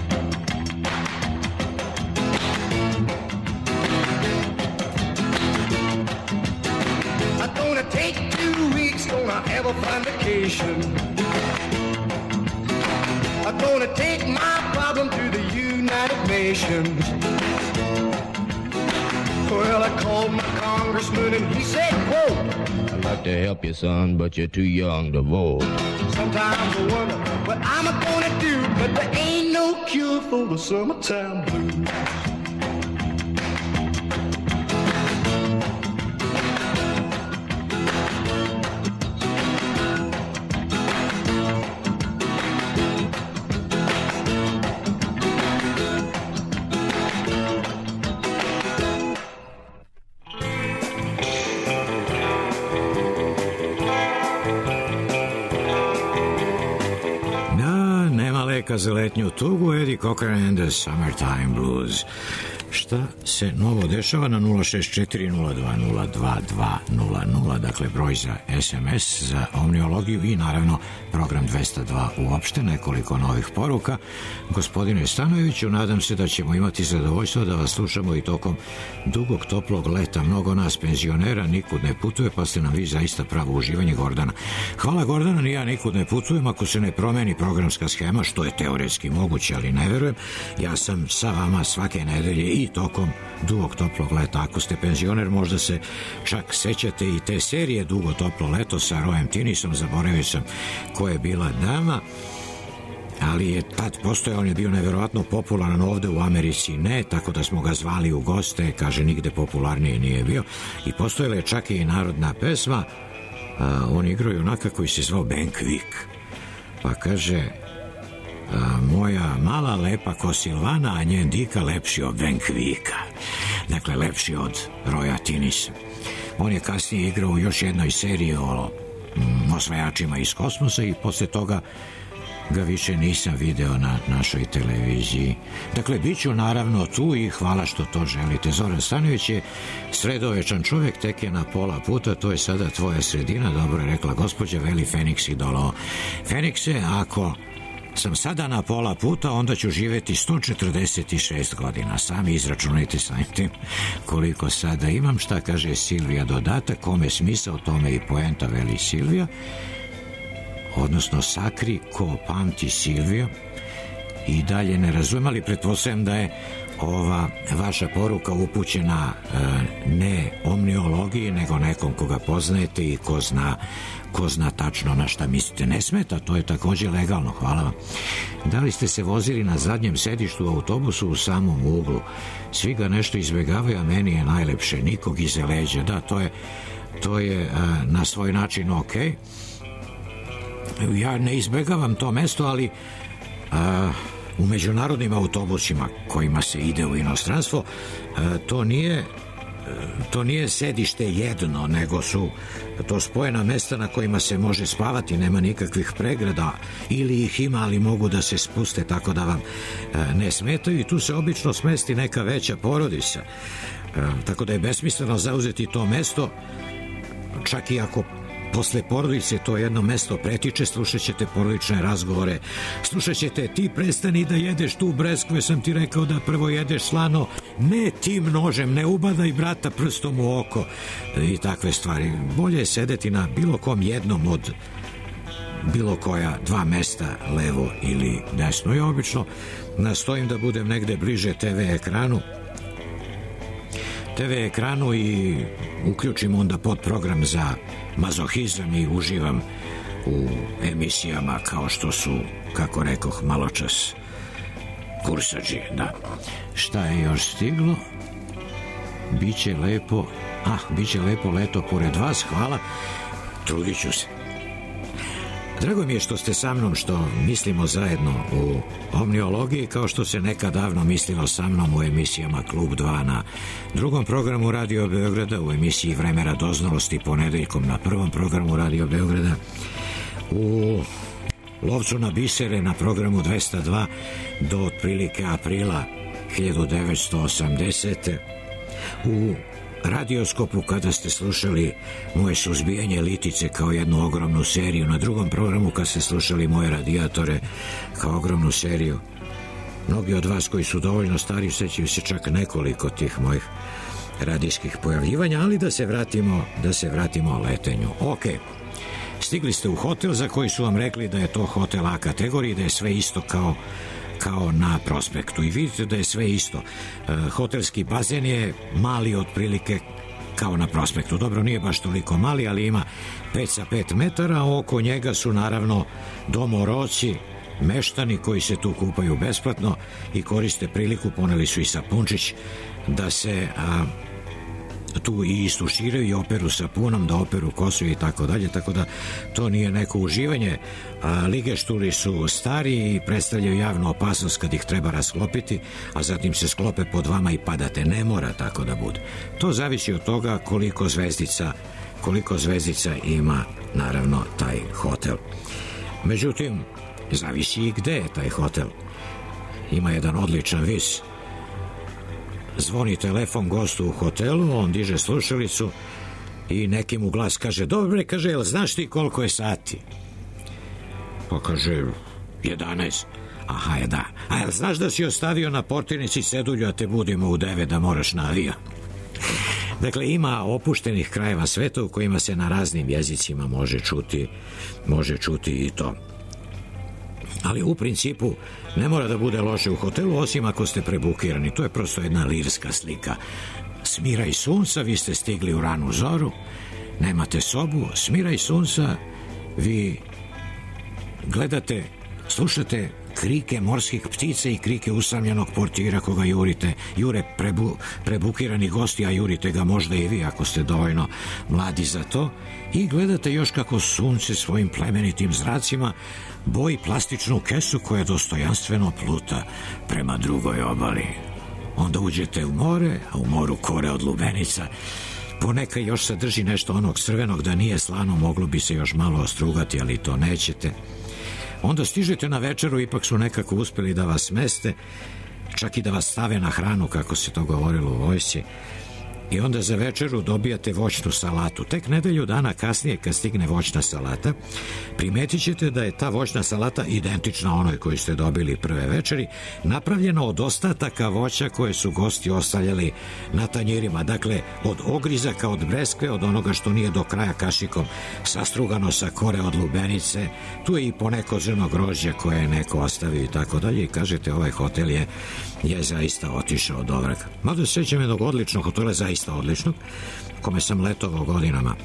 I'm gonna take 2 weeks, gonna have a fun vacation. I'm gonna take my problem to the United Nations. Well, I called my congressman and he said, quote, I'd like to help you, son, but you're too young to vote. Sometimes I wonder what I'm gonna do, but there ain't no cure for the summertime blues. Za letnju tugu, Eddie Cochran and the Summertime Blues. Šta se novo dešava na 064-0202-200, dakle broj za SMS, za omniologiju i naravno program 202 uopšte, nekoliko novih poruka. Gospodine Stanojeviću, nadam se da ćemo imati zadovoljstvo da vas slušamo i tokom dugog toplog leta. Mnogo nas penzionera nikud ne putuje, pa ste nam vi zaista pravo uživanje. Gordana. Hvala Gordana, ni ja nikud ne putujem ako se ne promeni programska schema, što je teoretski moguće, ali ne verujem. Ja sam sa vama svake nedelje i tokom dugog toplog leta. Ako ste penzioner, možda se čak sećate i te serije Dugo toplo leto sa Royem Tinisom, zaboravio sam ko je bila dama, ali je tad postojao, on je bio neverovatno popularan ovde u Americi, ne, tako da smo ga zvali u goste, kaže nigde popularnije nije bio, i postojala je čak i narodna pesma, on igrao junaka koji se zvao Benkvik, pa kaže moja mala lepa ko Silvana, a njen dika lepši od Benkvika, dakle lepši od Roya Tinisa. On je kasnije igrao u još jednoj seriji o osvajačima iz kosmosa i posle toga ga više nisam video na našoj televiziji. Dakle, bit ću naravno tu i hvala što to želite. Zoran Stanojević je sredovečan čovjek, tek je na pola puta, to je sada tvoja sredina, dobro je rekla gospođa, veli Feniks idolo. Fenikse, ako sam sada na pola puta, onda ću živjeti 146 godina. Sami izračunajte samim tim koliko sada imam. Šta kaže Silvija dodatak? Kome smisao, tome i poenta, veli Silvija. Odnosno sakri ko pamti Silvija. I dalje ne razumijem, ali pretpostavljam da je ova vaša poruka upućena ne omniologiji, nego nekom koga poznajete i ko zna tačno na šta mislite. Ne smeta, to je također legalno, hvala vam. Da li ste se vozili na zadnjem sedištu u autobusu u samom uglu? Svi ga nešto izbjegavaju, a meni je najlepše, nikog iza leđa. Da, to je na svoj način ok. Ja ne izbjegavam to mesto, ali u međunarodnim autobusima kojima se ide u inostranstvo, to nije sedište jedno, nego su to spojena mesta na kojima se može spavati, nema nikakvih pregrada, ili ih ima, ali mogu da se spuste tako da vam ne smetaju, i tu se obično smesti neka veća porodica, tako da je besmisleno zauzeti to mesto, čak i ako posle porodice to jedno mesto pretiče, slušat ćete porodične razgovore, slušat ćete ti prestani da jedeš tu breskve, sam ti rekao da prvo jedeš slano, ne tim nožem, ne ubadaj brata prstom u oko i takve stvari. Bolje je sedeti na bilo kom jednom od bilo koja dva mesta, levo ili desno. Ja obično nastojim da budem negde bliže TV ekranu, TV ekranu i uključim onda podprogram za mazohizam i uživam u emisijama kao što su, kako rekoh maločas, Kursadži, da. Šta je još stiglo? Biće lepo leto pored vas, hvala, trudit ću se. Drago mi je što ste sa mnom, što mislimo zajedno u omniologiji, kao što se nekad davno mislilo sa mnom u emisijama Klub 2 na drugom programu Radio Beograda, u emisiji Vreme radoznalosti ponedeljkom na prvom programu Radio Beograda, u Lovcu na bisere na programu 202 do otprilike aprila 1980. U Radioskopu kada ste slušali moje suzbijanje litice kao jednu ogromnu seriju, na drugom programu kad ste slušali moje radijatore kao ogromnu seriju. Mnogi od vas koji su dovoljno stari sećaju se čak nekoliko tih mojih radijskih pojavljivanja, ali da se vratimo letenju. Ok, stigli ste u hotel za koji su vam rekli da je to hotel A kategorije, da je sve isto kao na prospektu i vidite da je sve isto. Hotelski bazen je mali otprilike kao na prospektu. Dobro, nije baš toliko mali, ali ima 5 sa 5 metara, a oko njega su naravno domoroci, meštani koji se tu kupaju besplatno i koriste priliku, poneli su i sapunčić, da se tu i istuširaju i operu sapunom, da operu kosu i tako dalje, tako da to nije neko uživanje. Ligešturi su stari i predstavljaju javnu opasnost kad ih treba rasklopiti, a zatim se sklope pod vama i padate. Ne mora tako da bude. To zavisi od toga koliko zvezdica ima naravno taj hotel. Međutim, zavisi i gde je taj hotel. Ima jedan odličan vis. Zvoni telefon gostu u hotelu, on diže slušalicu i neki mu glas kaže: dobre, kaže, jel znaš ti koliko je sati? Pa kaže 11. Aha, je da. A jel znaš da si ostavio na portirnici sedulju, a te budimo u 9 da moraš na avion? Dakle, ima opuštenih krajeva sveta u kojima se na raznim jezicima može čuti i to. Ali u principu ne mora da bude loše u hotelu, osim ako ste prebukirani. To je prosto jedna lirska slika. Smira i sunca, vi ste stigli u ranu zoru, nemate sobu, smira i sunca, vi gledate, slušate krike morskih ptica i krike usamljenog portira koga jure prebukirani gosti, a jurite ga možda i vi ako ste dovoljno mladi za to, i gledate još kako sunce svojim plemenitim zracima boji plastičnu kesu koja dostojanstveno pluta prema drugoj obali. Onda uđete u more, a u moru kore od lubenica. Ponekad još sadrži nešto onog crvenog, da nije slano, moglo bi se još malo ostrugati, ali to nećete. Onda stižete na večeru, ipak su nekako uspeli da vas smeste, čak i da vas stave na hranu, kako se to govorilo u vojsci. I onda za večeru dobijate voćnu salatu. Tek nedelju dana kasnije, kad stigne voćna salata, primetit ćete da je ta voćna salata identična onoj koju ste dobili prve večeri, napravljena od ostataka voća koje su gosti ostavljali na tanjirima. Dakle, od ogrizaka, od breskve, od onoga što nije do kraja kašikom sastrugano sa kore od lubenice. Tu je i poneko zrno grožđa koje je neko ostavio i tako dalje. I kažete, ovaj hotel je zaista otišao do vrha. Mada sećam jednog odličnog hotela, zaista odličnog, kome sam letovao godinama.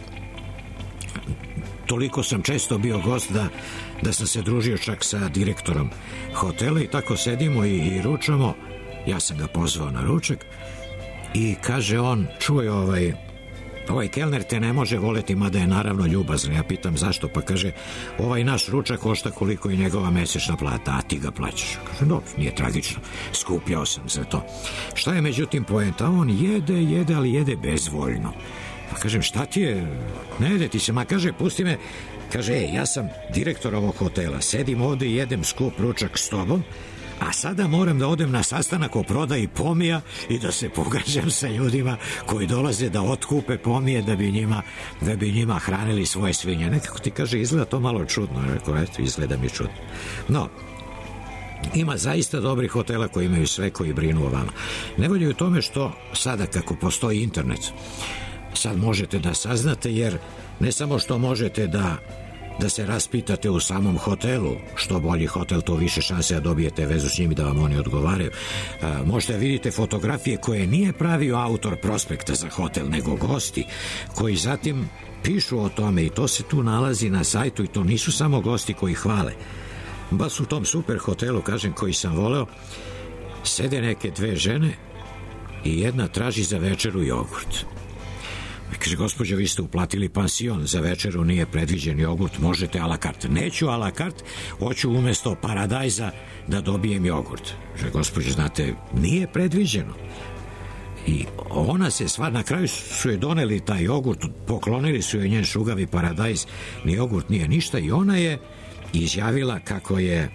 Toliko sam često bio gost da sam se družio čak sa direktorom hotela i tako sedimo i ručamo. Ja sam ga pozvao na ručak i kaže on: čuj, ovaj kelner te ne može voleti, mada je naravno ljubazan. Ja pitam zašto, pa kaže: ovaj naš ručak košta koliko i njegova mesečna plata, a ti ga plaćaš. Kaže: dobro, nije tragično, skupljao sam za to. Šta je međutim poenta? On jede, ali jede bezvoljno. Pa kažem: šta ti je? Ne jede ti se. Ma kaže: pusti me. Kaže: ja sam direktor ovog hotela, sedim ovde i jedem skup ručak s tobom, a sada moram da odem na sastanak o prodaji pomija i da se pogađam sa ljudima koji dolaze da otkupe pomije da bi njima hranili svoje svinje. Nekako ti kaže, izgleda to malo čudno. Rekao, eto, izgleda mi čudno. No, ima zaista dobrih hotela koji imaju sve, koji brinu o vama. Nevolja je u tome što sada, kako postoji internet, sad možete da saznate, jer ne samo što možete da da se raspitate u samom hotelu. Što bolji hotel, to više šanse da dobijete vezu s njimi, da vam oni odgovaraju. Možete vidite fotografije koje nije pravio autor prospekta za hotel, nego gosti koji zatim pišu o tome, i to se tu nalazi na sajtu, i to nisu samo gosti koji hvale. Baš u tom super hotelu, kažem, koji sam voleo, sede neke dve žene i jedna traži za večeru jogurt. Kaže, gospođo, vi ste uplatili pansion, za večeru nije predviđen jogurt, možete a la carte. Neću a la carte, hoću umesto paradajza da dobijem jogurt. Kaže, gospođo, znate, nije predviđeno. I ona se sva, na kraju su je doneli taj jogurt, poklonili su je njen šugavi paradajz, ni jogurt nije ništa, i ona je izjavila kako je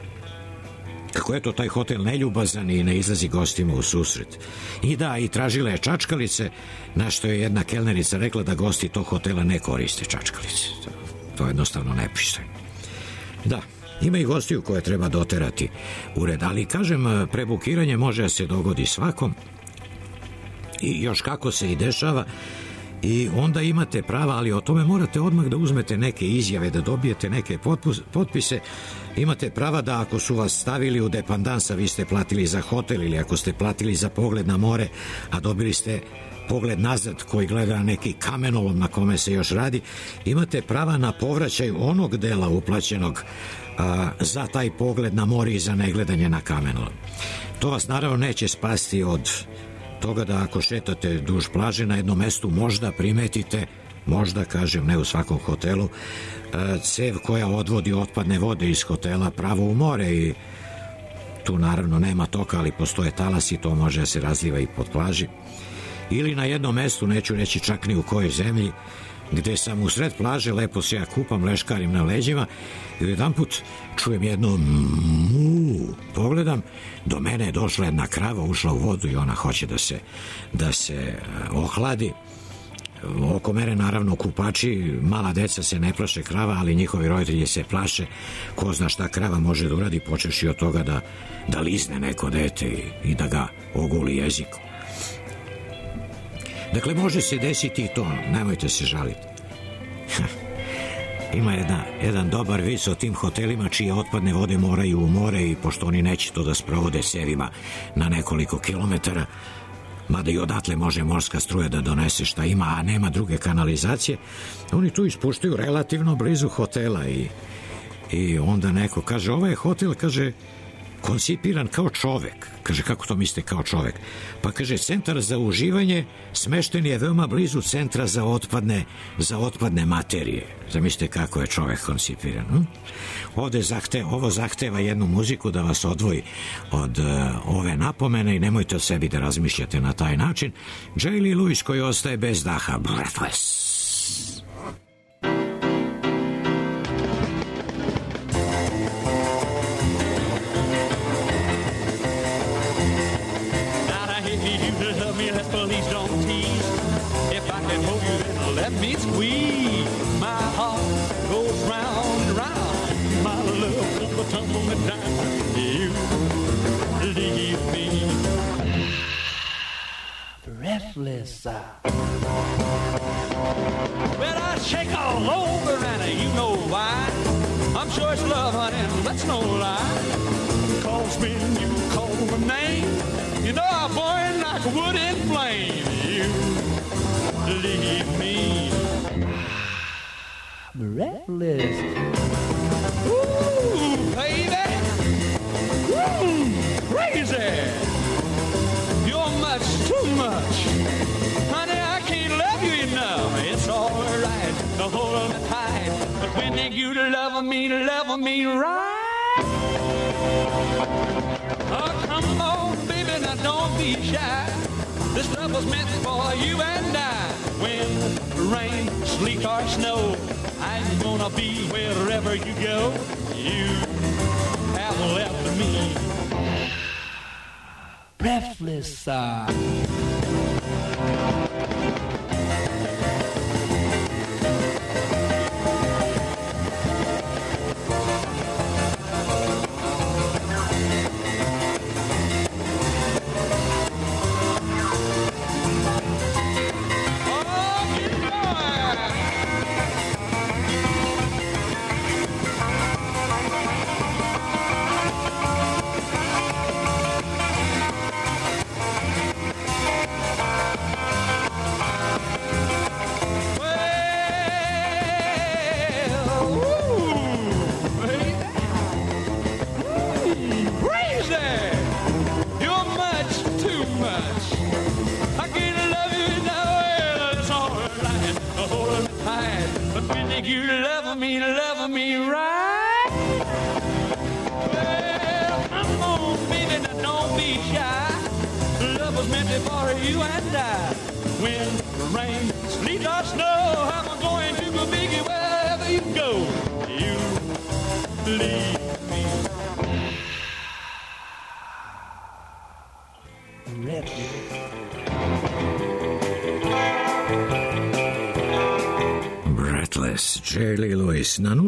to taj hotel neljubazan i ne izlazi gostima u susret. I da, i tražila je čačkalice, na što je jedna kelnerica rekla da gosti tog hotela ne koriste čačkalice. To jednostavno ne piše. Da, ima i gostiju koje treba doterati u red, ali kažem, prebukiranje može da se dogodi svakom, i još kako se i dešava, i onda imate prava, ali o tome morate odmah da uzmete neke izjave, da dobijete neke potpise. Imate prava da ako su vas stavili u depandansa, vi ste platili za hotel, ili ako ste platili za pogled na more, a dobili ste pogled nazad koji gleda na neki kamenolom na kome se još radi, imate prava na povraćaj onog dela uplaćenog za taj pogled na more i za negledanje na kamenolom. To vas naravno neće spasti od toga da ako šetate duž plaže na jednom mestu možda primetite, možda, kažem, ne u svakom hotelu, cev koja odvodi otpadne vode iz hotela pravo u more, i tu naravno nema toka, ali postoje talasi i to može da se razliva i pod plaži. Ili na jednom mestu, neću reći čak ni u kojoj zemlji, gde sam u sred plaže, lepo se ja kupam, leškarim na leđima, i jedanput čujem jedno mu, pogledam, do mene je došla jedna krava, ušla u vodu i ona hoće da se ohladi. Oko mene naravno kupači, mala deca se ne plaše krava, ali njihovi roditelji se plaše. Ko zna šta krava može da uradi, počeši od toga da lizne neko dete i da ga oguli jezikom. Dakle, može se desiti i to, nemojte se žaliti. Ima jedan dobar vic o tim hotelima čije otpadne vode moraju u more, i pošto oni neće to da sprovode cevima na nekoliko kilometara, mada i odatle može morska struja da donese šta ima, a nema druge kanalizacije, oni tu ispuštaju relativno blizu hotela, i onda neko kaže, ovaj je hotel, kaže, koncipiran kao čovek. Kaže, kako to mislite kao čovek? Pa kaže, centar za uživanje smešten je veoma blizu centra za otpadne materije. Zamislite kako je čovek koncipiran. Ovo zahteva jednu muziku da vas odvoji od ove napomene, i nemojte o sebi da razmišljate na taj način. Jerry Lee Lewis koji ostaje bez daha, Breathless. Let me squeeze. My heart goes round and round. My love will tumble me down. You leave me breathless. Well, I shake all over, and you know why. I'm sure it's love, honey, that's no lie. Cause when you call my name, you know I burn like wood in flame. You leave me breathless. Ooh, baby. Ooh, crazy. You're much too much. Honey, I can't love you enough. It's all right to hold me tight, but when you love me right. Oh, come on, baby, now don't be shy. This love was meant for you and I. When rain, sleet, or snow, I'm gonna be wherever you go. You have left me breathless. lijepo. Breathless, Jerry Lee Lewis na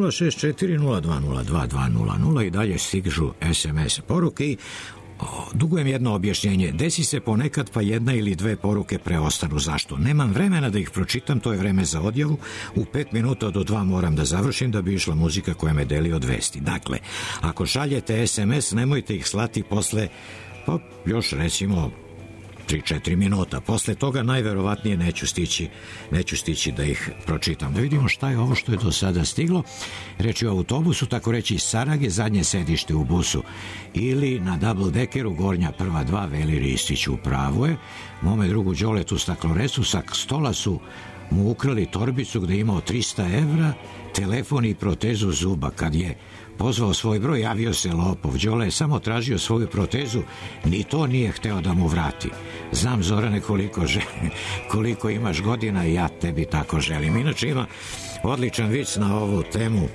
064-0202-200 i dalje stižu SMS poruke i dugujem jedno objašnjenje. Desi se ponekad pa jedna ili dve poruke preostanu. Zašto? Nemam vremena da ih pročitam, to je vreme za odjavu. U 5 minuta do 2 moram da završim da bi išla muzika koja me deli od vesti. Dakle, ako šaljete SMS, nemojte ih slati posle, pa još recimo 3-4 minuta. Posle toga najverovatnije neću stići da ih pročitam. Da vidimo šta je ovo što je do sada stiglo. Reč je o autobusu, tako reći iz Sarage, zadnje sedište u busu. Ili na double deckeru, gornja prva dva, Veli Ristić. U pravu je. Mome drugu Đoletu Staklorecu sa stola su mu ukrali torbicu gde je imao 300 evra, telefon i protezu zuba. Kad je pozvao svoj broj, javio se lopov. Đole je samo tražio svoju protezu, ni to nije hteo da mu vrati. Znam, Zorane, koliko imaš godina i ja tebi tako želim. Inače ima odličan vic na ovu temu.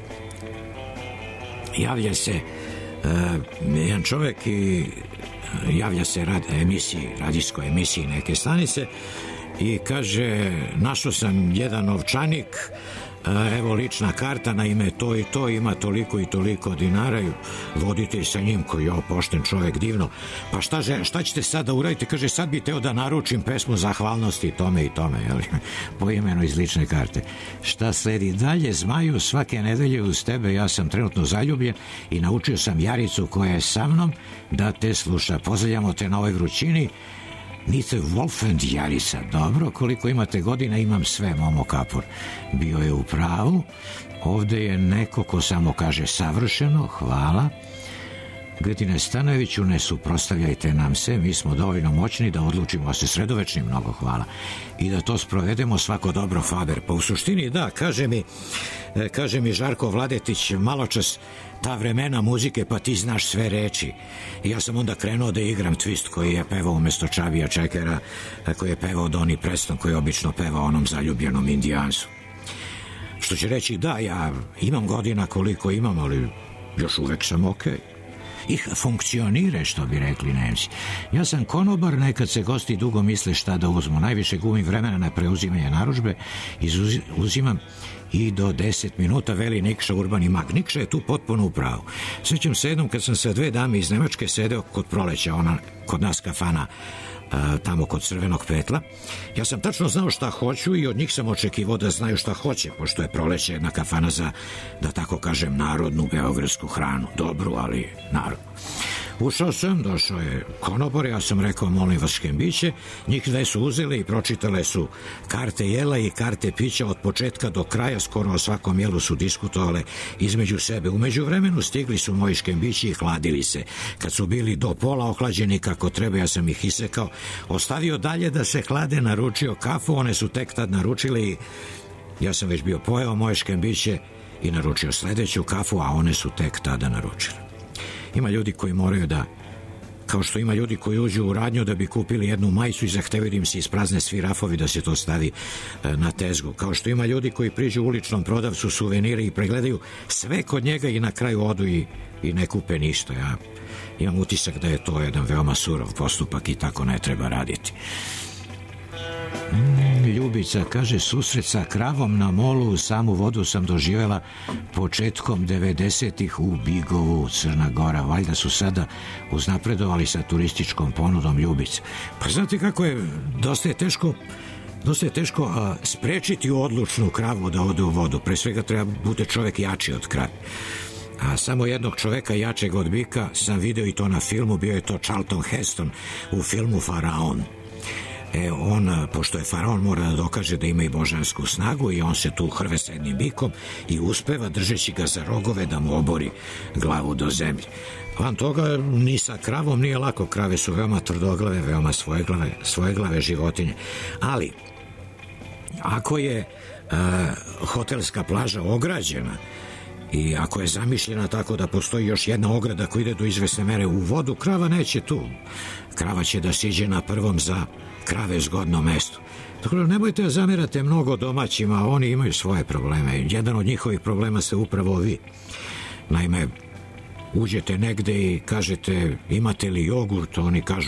Javlja se jedan čovek i javlja se radijskoj emisiji neke stanice i kaže, našao sam jedan novčanik, evo lična karta na ime to i to, ima toliko i toliko dinara i voditelj sa njim koji je pošten čovek, divno. Pa šta ćete sad da uradite? Kaže, sad bi teo da naručim pesmu zahvalnosti tome i tome, po imenu iz lične karte. Šta sledi dalje? Zmaju, svake nedelje uz tebe ja sam trenutno zaljubljen i naučio sam Jaricu koja je sa mnom da te sluša. Pozdravljamo te na ovoj vrućini. Nite Wolfend Jarica. Dobro, koliko imate godina, imam sve, Momo Kapor. Bio je u pravu. Ovde je neko ko samo kaže savršeno, hvala. Grdine Stanojeviću, ne suprostavljajte nam se, mi smo dovoljno moćni da odlučimo, a se sredovečni, mnogo hvala. I da to sprovedemo, svako dobro, Faber. Pa u suštini da, kaže mi Žarko Vladetić maločas, ta vremena muzike, pa ti znaš sve reči. I ja sam onda krenuo da igram Twist koji je pevao umesto Čavija Čekera, koji je pevao Donny Preston, koji je obično pevao onom zaljubljenom Indijancu. Što će reći, da, ja imam godina koliko imam, ali još uvek sam okej. Ih funkcionire, što bi rekli Nemci. Ja sam konobar, nekad se gosti dugo misle šta da uzmu. Najviše gubim vremena na preuzimanje narudžbe, uzimam i do 10 minuta, veli Nikša Urbani Mag. Nikša je tu potpuno u pravu. Sjećam se jednom kad sam sa dve dame iz Nemačke sedeo kod Proleća, ona kod nas kafana tamo kod Crvenog petla. Ja sam tačno znao šta hoću i od njih sam očekivao da znaju šta hoće, pošto je Proleće jedna kafana za, da tako kažem, narodnu beogradsku hranu. Dobru, ali narodnu. Ušao sam, došao je konobar, ja sam rekao, molim vas škembiće, njih dve su uzele i pročitale su karte jela i karte pića od početka do kraja, skoro o svakom jelu su diskutovale između sebe. U međuvremenu stigli su moji škembići i hladili se. Kad su bili do pola ohlađeni kako treba, ja sam ih isekao, ostavio dalje da se hlade, naručio kafu, one su tek tad naručile i ja sam već bio pojeo moje škembiće i naručio sledeću kafu, a one su tek tada naručile. Ima ljudi koji moraju da, kao što ima ljudi koji uđu u radnju da bi kupili jednu majicu i zahtevaju da im se isprazne svi rafovi da se to stavi na tezgu. Kao što ima ljudi koji priđu uličnom prodavcu suvenire i pregledaju sve kod njega i na kraju odu i ne kupe ništa. Ja imam utisak da je to jedan veoma surov postupak i tako ne treba raditi. Ljubica kaže, susret sa kravom na molu, samu vodu sam doživjela početkom 90-ih u Bigovu, Crna Gora. Valjda su sada uznapredovali sa turističkom ponudom, Ljubica. Pa znate kako je, dosta je teško sprečiti odlučnu kravu da ode u vodu. Pre svega treba bude čovek jači od krave. A samo jednog čoveka jačeg od bika sam video i to na filmu, bio je to Charlton Heston u filmu Faraon. On, pošto je faraon, mora da dokaže da ima i božansku snagu i on se tu hrve s jednim bikom i uspeva, držeći ga za rogove, da mu obori glavu do zemlje. Van toga, ni sa kravom nije lako. Krave su veoma tvrdoglave, veoma svojeglave životinje. Ali, ako je hotelska plaža ograđena i ako je zamišljena tako da postoji još jedna ograda koja ide do izvesne mere u vodu, krava neće tu. Krava će da siđe na prvom za krave zgodno mesto. Tako da nemojte zamerate mnogo domaćima, oni imaju svoje probleme. Jedan od njihovih problema ste upravo vi. Naime, uđete negde i kažete imate li jogurt, oni kažu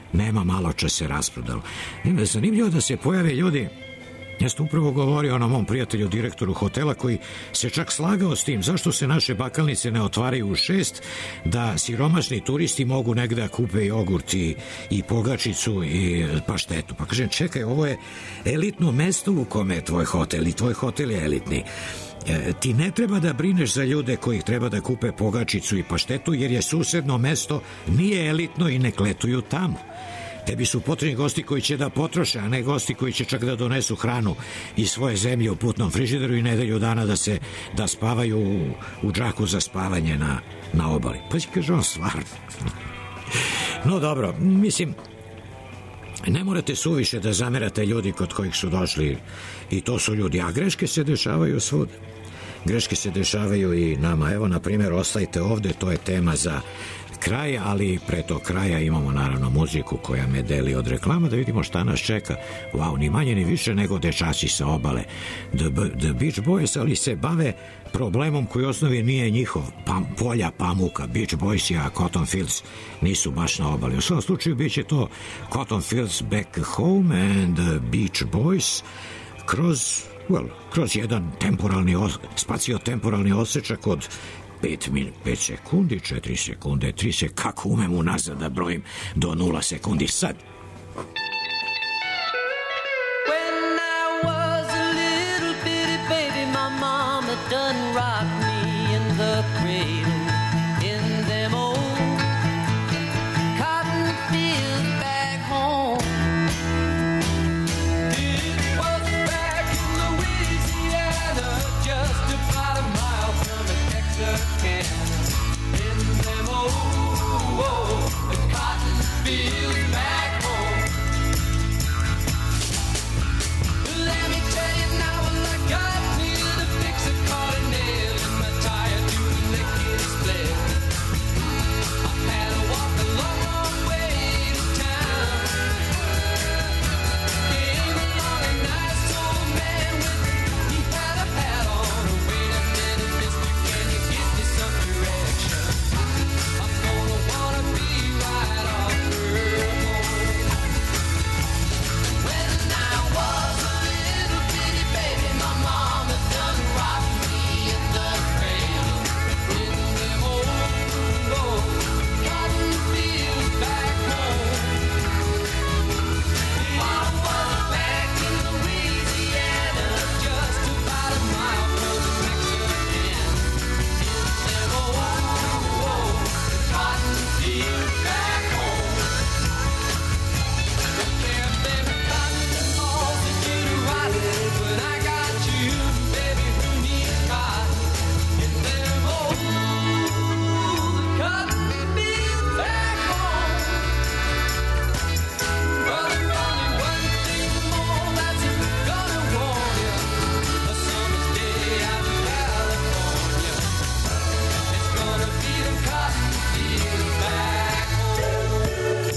nema malo čas se rasprodalo. Zanimljivo da se pojave ljudi. Ja sam upravo govorio o mom prijatelju, direktoru hotela, koji se čak slagao s tim zašto se naše bakalnice ne otvaraju u 6, da siromašni turisti mogu negde da kupe jogurt i pogačicu i paštetu. Pa kažem, čekaj, ovo je elitno mesto u kome je tvoj hotel i tvoj hotel je elitni. Ti ne treba da brineš za ljude koji treba da kupe pogačicu i paštetu, jer je susedno mesto nije elitno i ne kletuju tamo. Tebi su potrebni gosti koji će da potroše, a ne gosti koji će čak da donesu hranu iz svoje zemlje u putnom frižideru i nedelju dana da spavaju u džaku za spavanje na obali. Pa će kaže on stvarno. No dobro, mislim, ne morate suviše da zamerate ljudi kod kojih su došli i to su ljudi, a greške se dešavaju svuda. Greške se dešavaju i nama. Evo, na primjer, ostajte ovde, to je tema za kraj, ali pre tog kraja imamo naravno muziku koja me deli od reklama, da vidimo šta nas čeka. Wow, ni manje ni više nego dečaci sa obale. The Beach Boys, ali se bave problemom koji u osnovi nije njihov, polja pamuka. Beach Boys a Cotton Fields nisu baš na obali. U svom slučaju bit će to Cotton Fields Back Home and the Beach Boys kroz jedan spaciotemporalni osečak od 5 sekundi, 4 sekunde, 3 sekunde, kako umem unazad da brojim do 0 sekundi sad. When I was a little bitty baby, my mama done rocked me in the cradle in them old cotton fields back home. It was back in Louisiana, just about a mile from a Texarkana. In them old cotton fields back home. Let me tell you now, when I got here to fix a caught a nail in my tire to the lickety split. I had to walk a long, long way to town. Came along a nice old man he had a hat on. Wait a minute, mister, can you give me some direction? I'm gonna wanna be right off her home. When I was a little bitty baby, my mama done rocked me in the cradle in them old cotton fields back home. I was back in Louisiana, just about a mile from the Texarkana. In them old cotton fields back home. There have been cotton all to get right, but I got you, baby, who needs cotton? In them old cotton fields back home. Brother, only one thing more that's gonna warn you. A summer's day out in California, it's gonna be them cotton fields back home.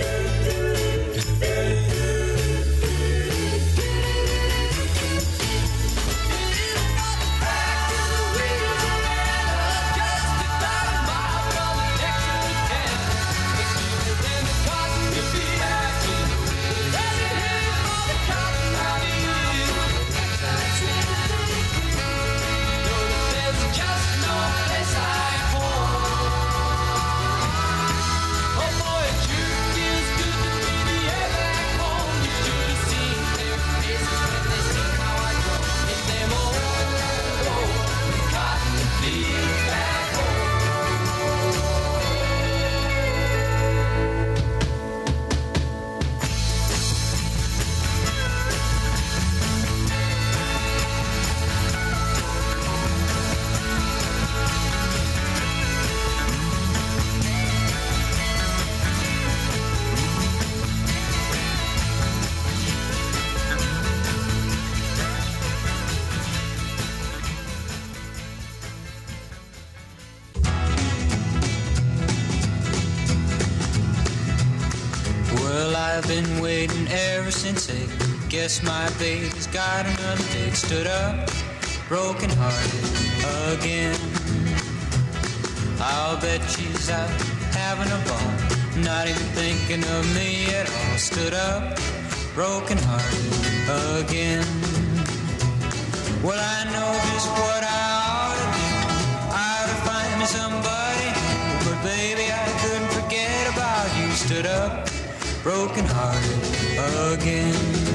Well, I've been waiting ever since 8. Guess my baby's got another date. Stood up, broken hearted again. I'll bet she's out having a ball. not even thinking of me at all. Stood up, broken hearted again. Well, I know just what I ought to do. I ought to find me somebody, but baby, I couldn't forget about you. Stood up, broken hearted again.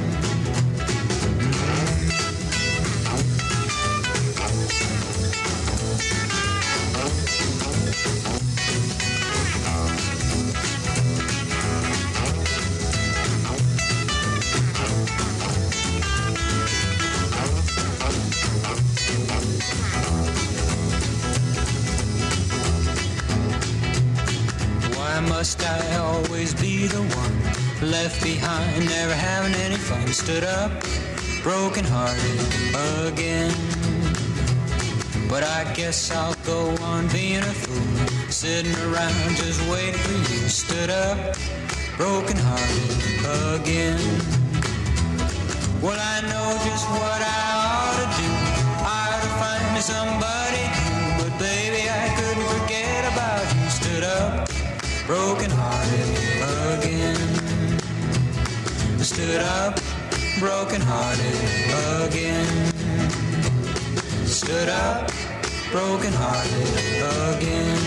Must I always be the one left behind, never having any fun? Stood up, broken hearted again. But I guess I'll go on being a fool, sitting around just waiting for you. Stood up, broken hearted again. Well, I know just what I ought to do. I ought to find me somebody new, but baby, I couldn't forget about you. Stood up, broken hearted again. Stood up, broken hearted again. Stood up, broken hearted again.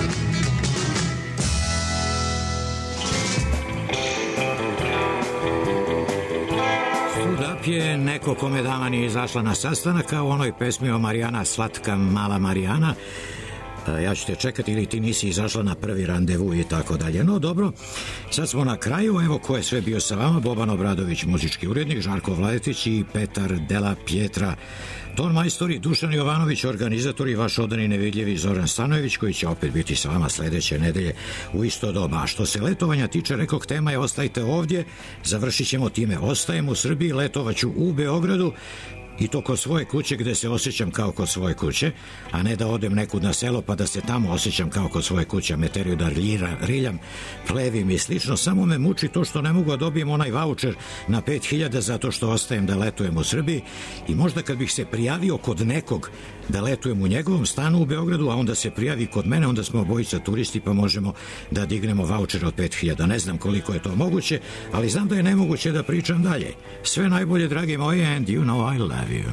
Stood up je neko kome dama nije izašla na sastanak, kao u onoj pesmi o Marijana, slatka mala Marijana. Ja ću te čekati ili ti nisi izašla na prvi randevu i tako dalje. No dobro, sad smo na kraju. Evo ko je sve bio sa vama: Boban Obradović, muzički urednik, Žarko Vladetić i Petar Della Pietra, ton majstori, Dušan Jovanović, organizator i vaš odani nevidljivi Zoran Stanojević, koji će opet biti sa vama sledeće nedelje u isto doba. A što se letovanja tiče, rekoh, tema je ostajte ovdje. Završit ćemo time: ostajem u Srbiji, letovaću u Beogradu, i to kod svoje kuće gde se osjećam kao kod svoje kuće, a ne da odem nekud na selo pa da se tamo osjećam kao kod svoje kuće, meteriju da riljam, plevim i slično. Samo me muči to što ne mogu da dobijem onaj vaučer na 5.000 zato što ostajem da letujem u Srbiji, i možda kad bih se prijavio kod nekog da letujem u njegovom stanu u Beogradu, a onda se prijavi kod mene, onda smo obojica turisti pa možemo da dignemo vaučer od 5.000. Ne znam koliko je to moguće, ali znam da je nemoguće da pričam dalje. Sve najbolje, dragi moji, and you know I love you.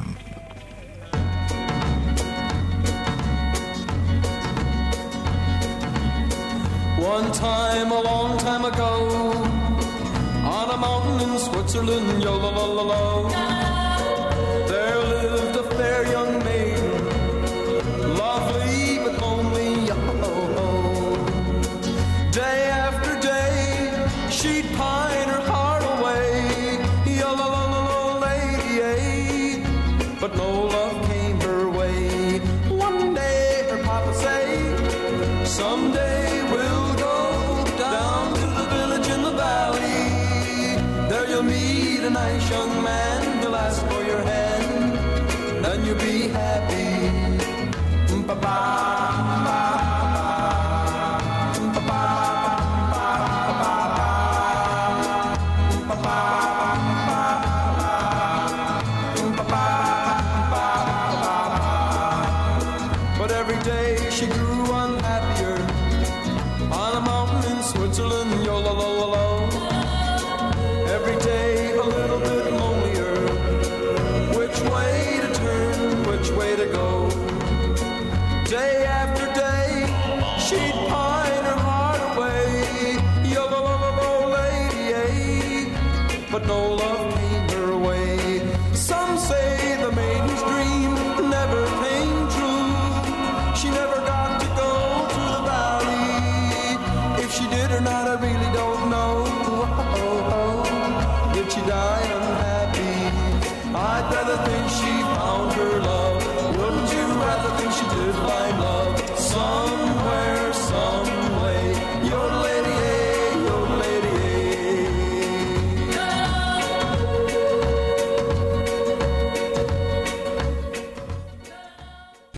One time, a long time ago, on a mountain in Switzerland, yo-la-la-la-la, there lived a fair young maiden, lovely but lonely, yo-ho-ho. Day after day, she'd pine her heart away, yo-la-la-la-la, lady, but no love came her way. One day her papa say, someday we'll go down to the village in the valley. There you'll meet a nice young man, he'll ask for your hand, then you'll be happy. Ba-ba-ba. But every day she grew unhappier on a mountain in Switzerland, yo-la-la-la-la. Every day a little bit lonelier. Which way to turn, which way to go? Day after day she'd pine her heart away, yo-la-la-la-la, lady, but no love came her way. Some say the maiden's dream never came true. She never got to go to the valley. If she did or not, I really don't know. Did she die unhappy? I'd rather think she found her love. Wouldn't you rather think she did find love? Some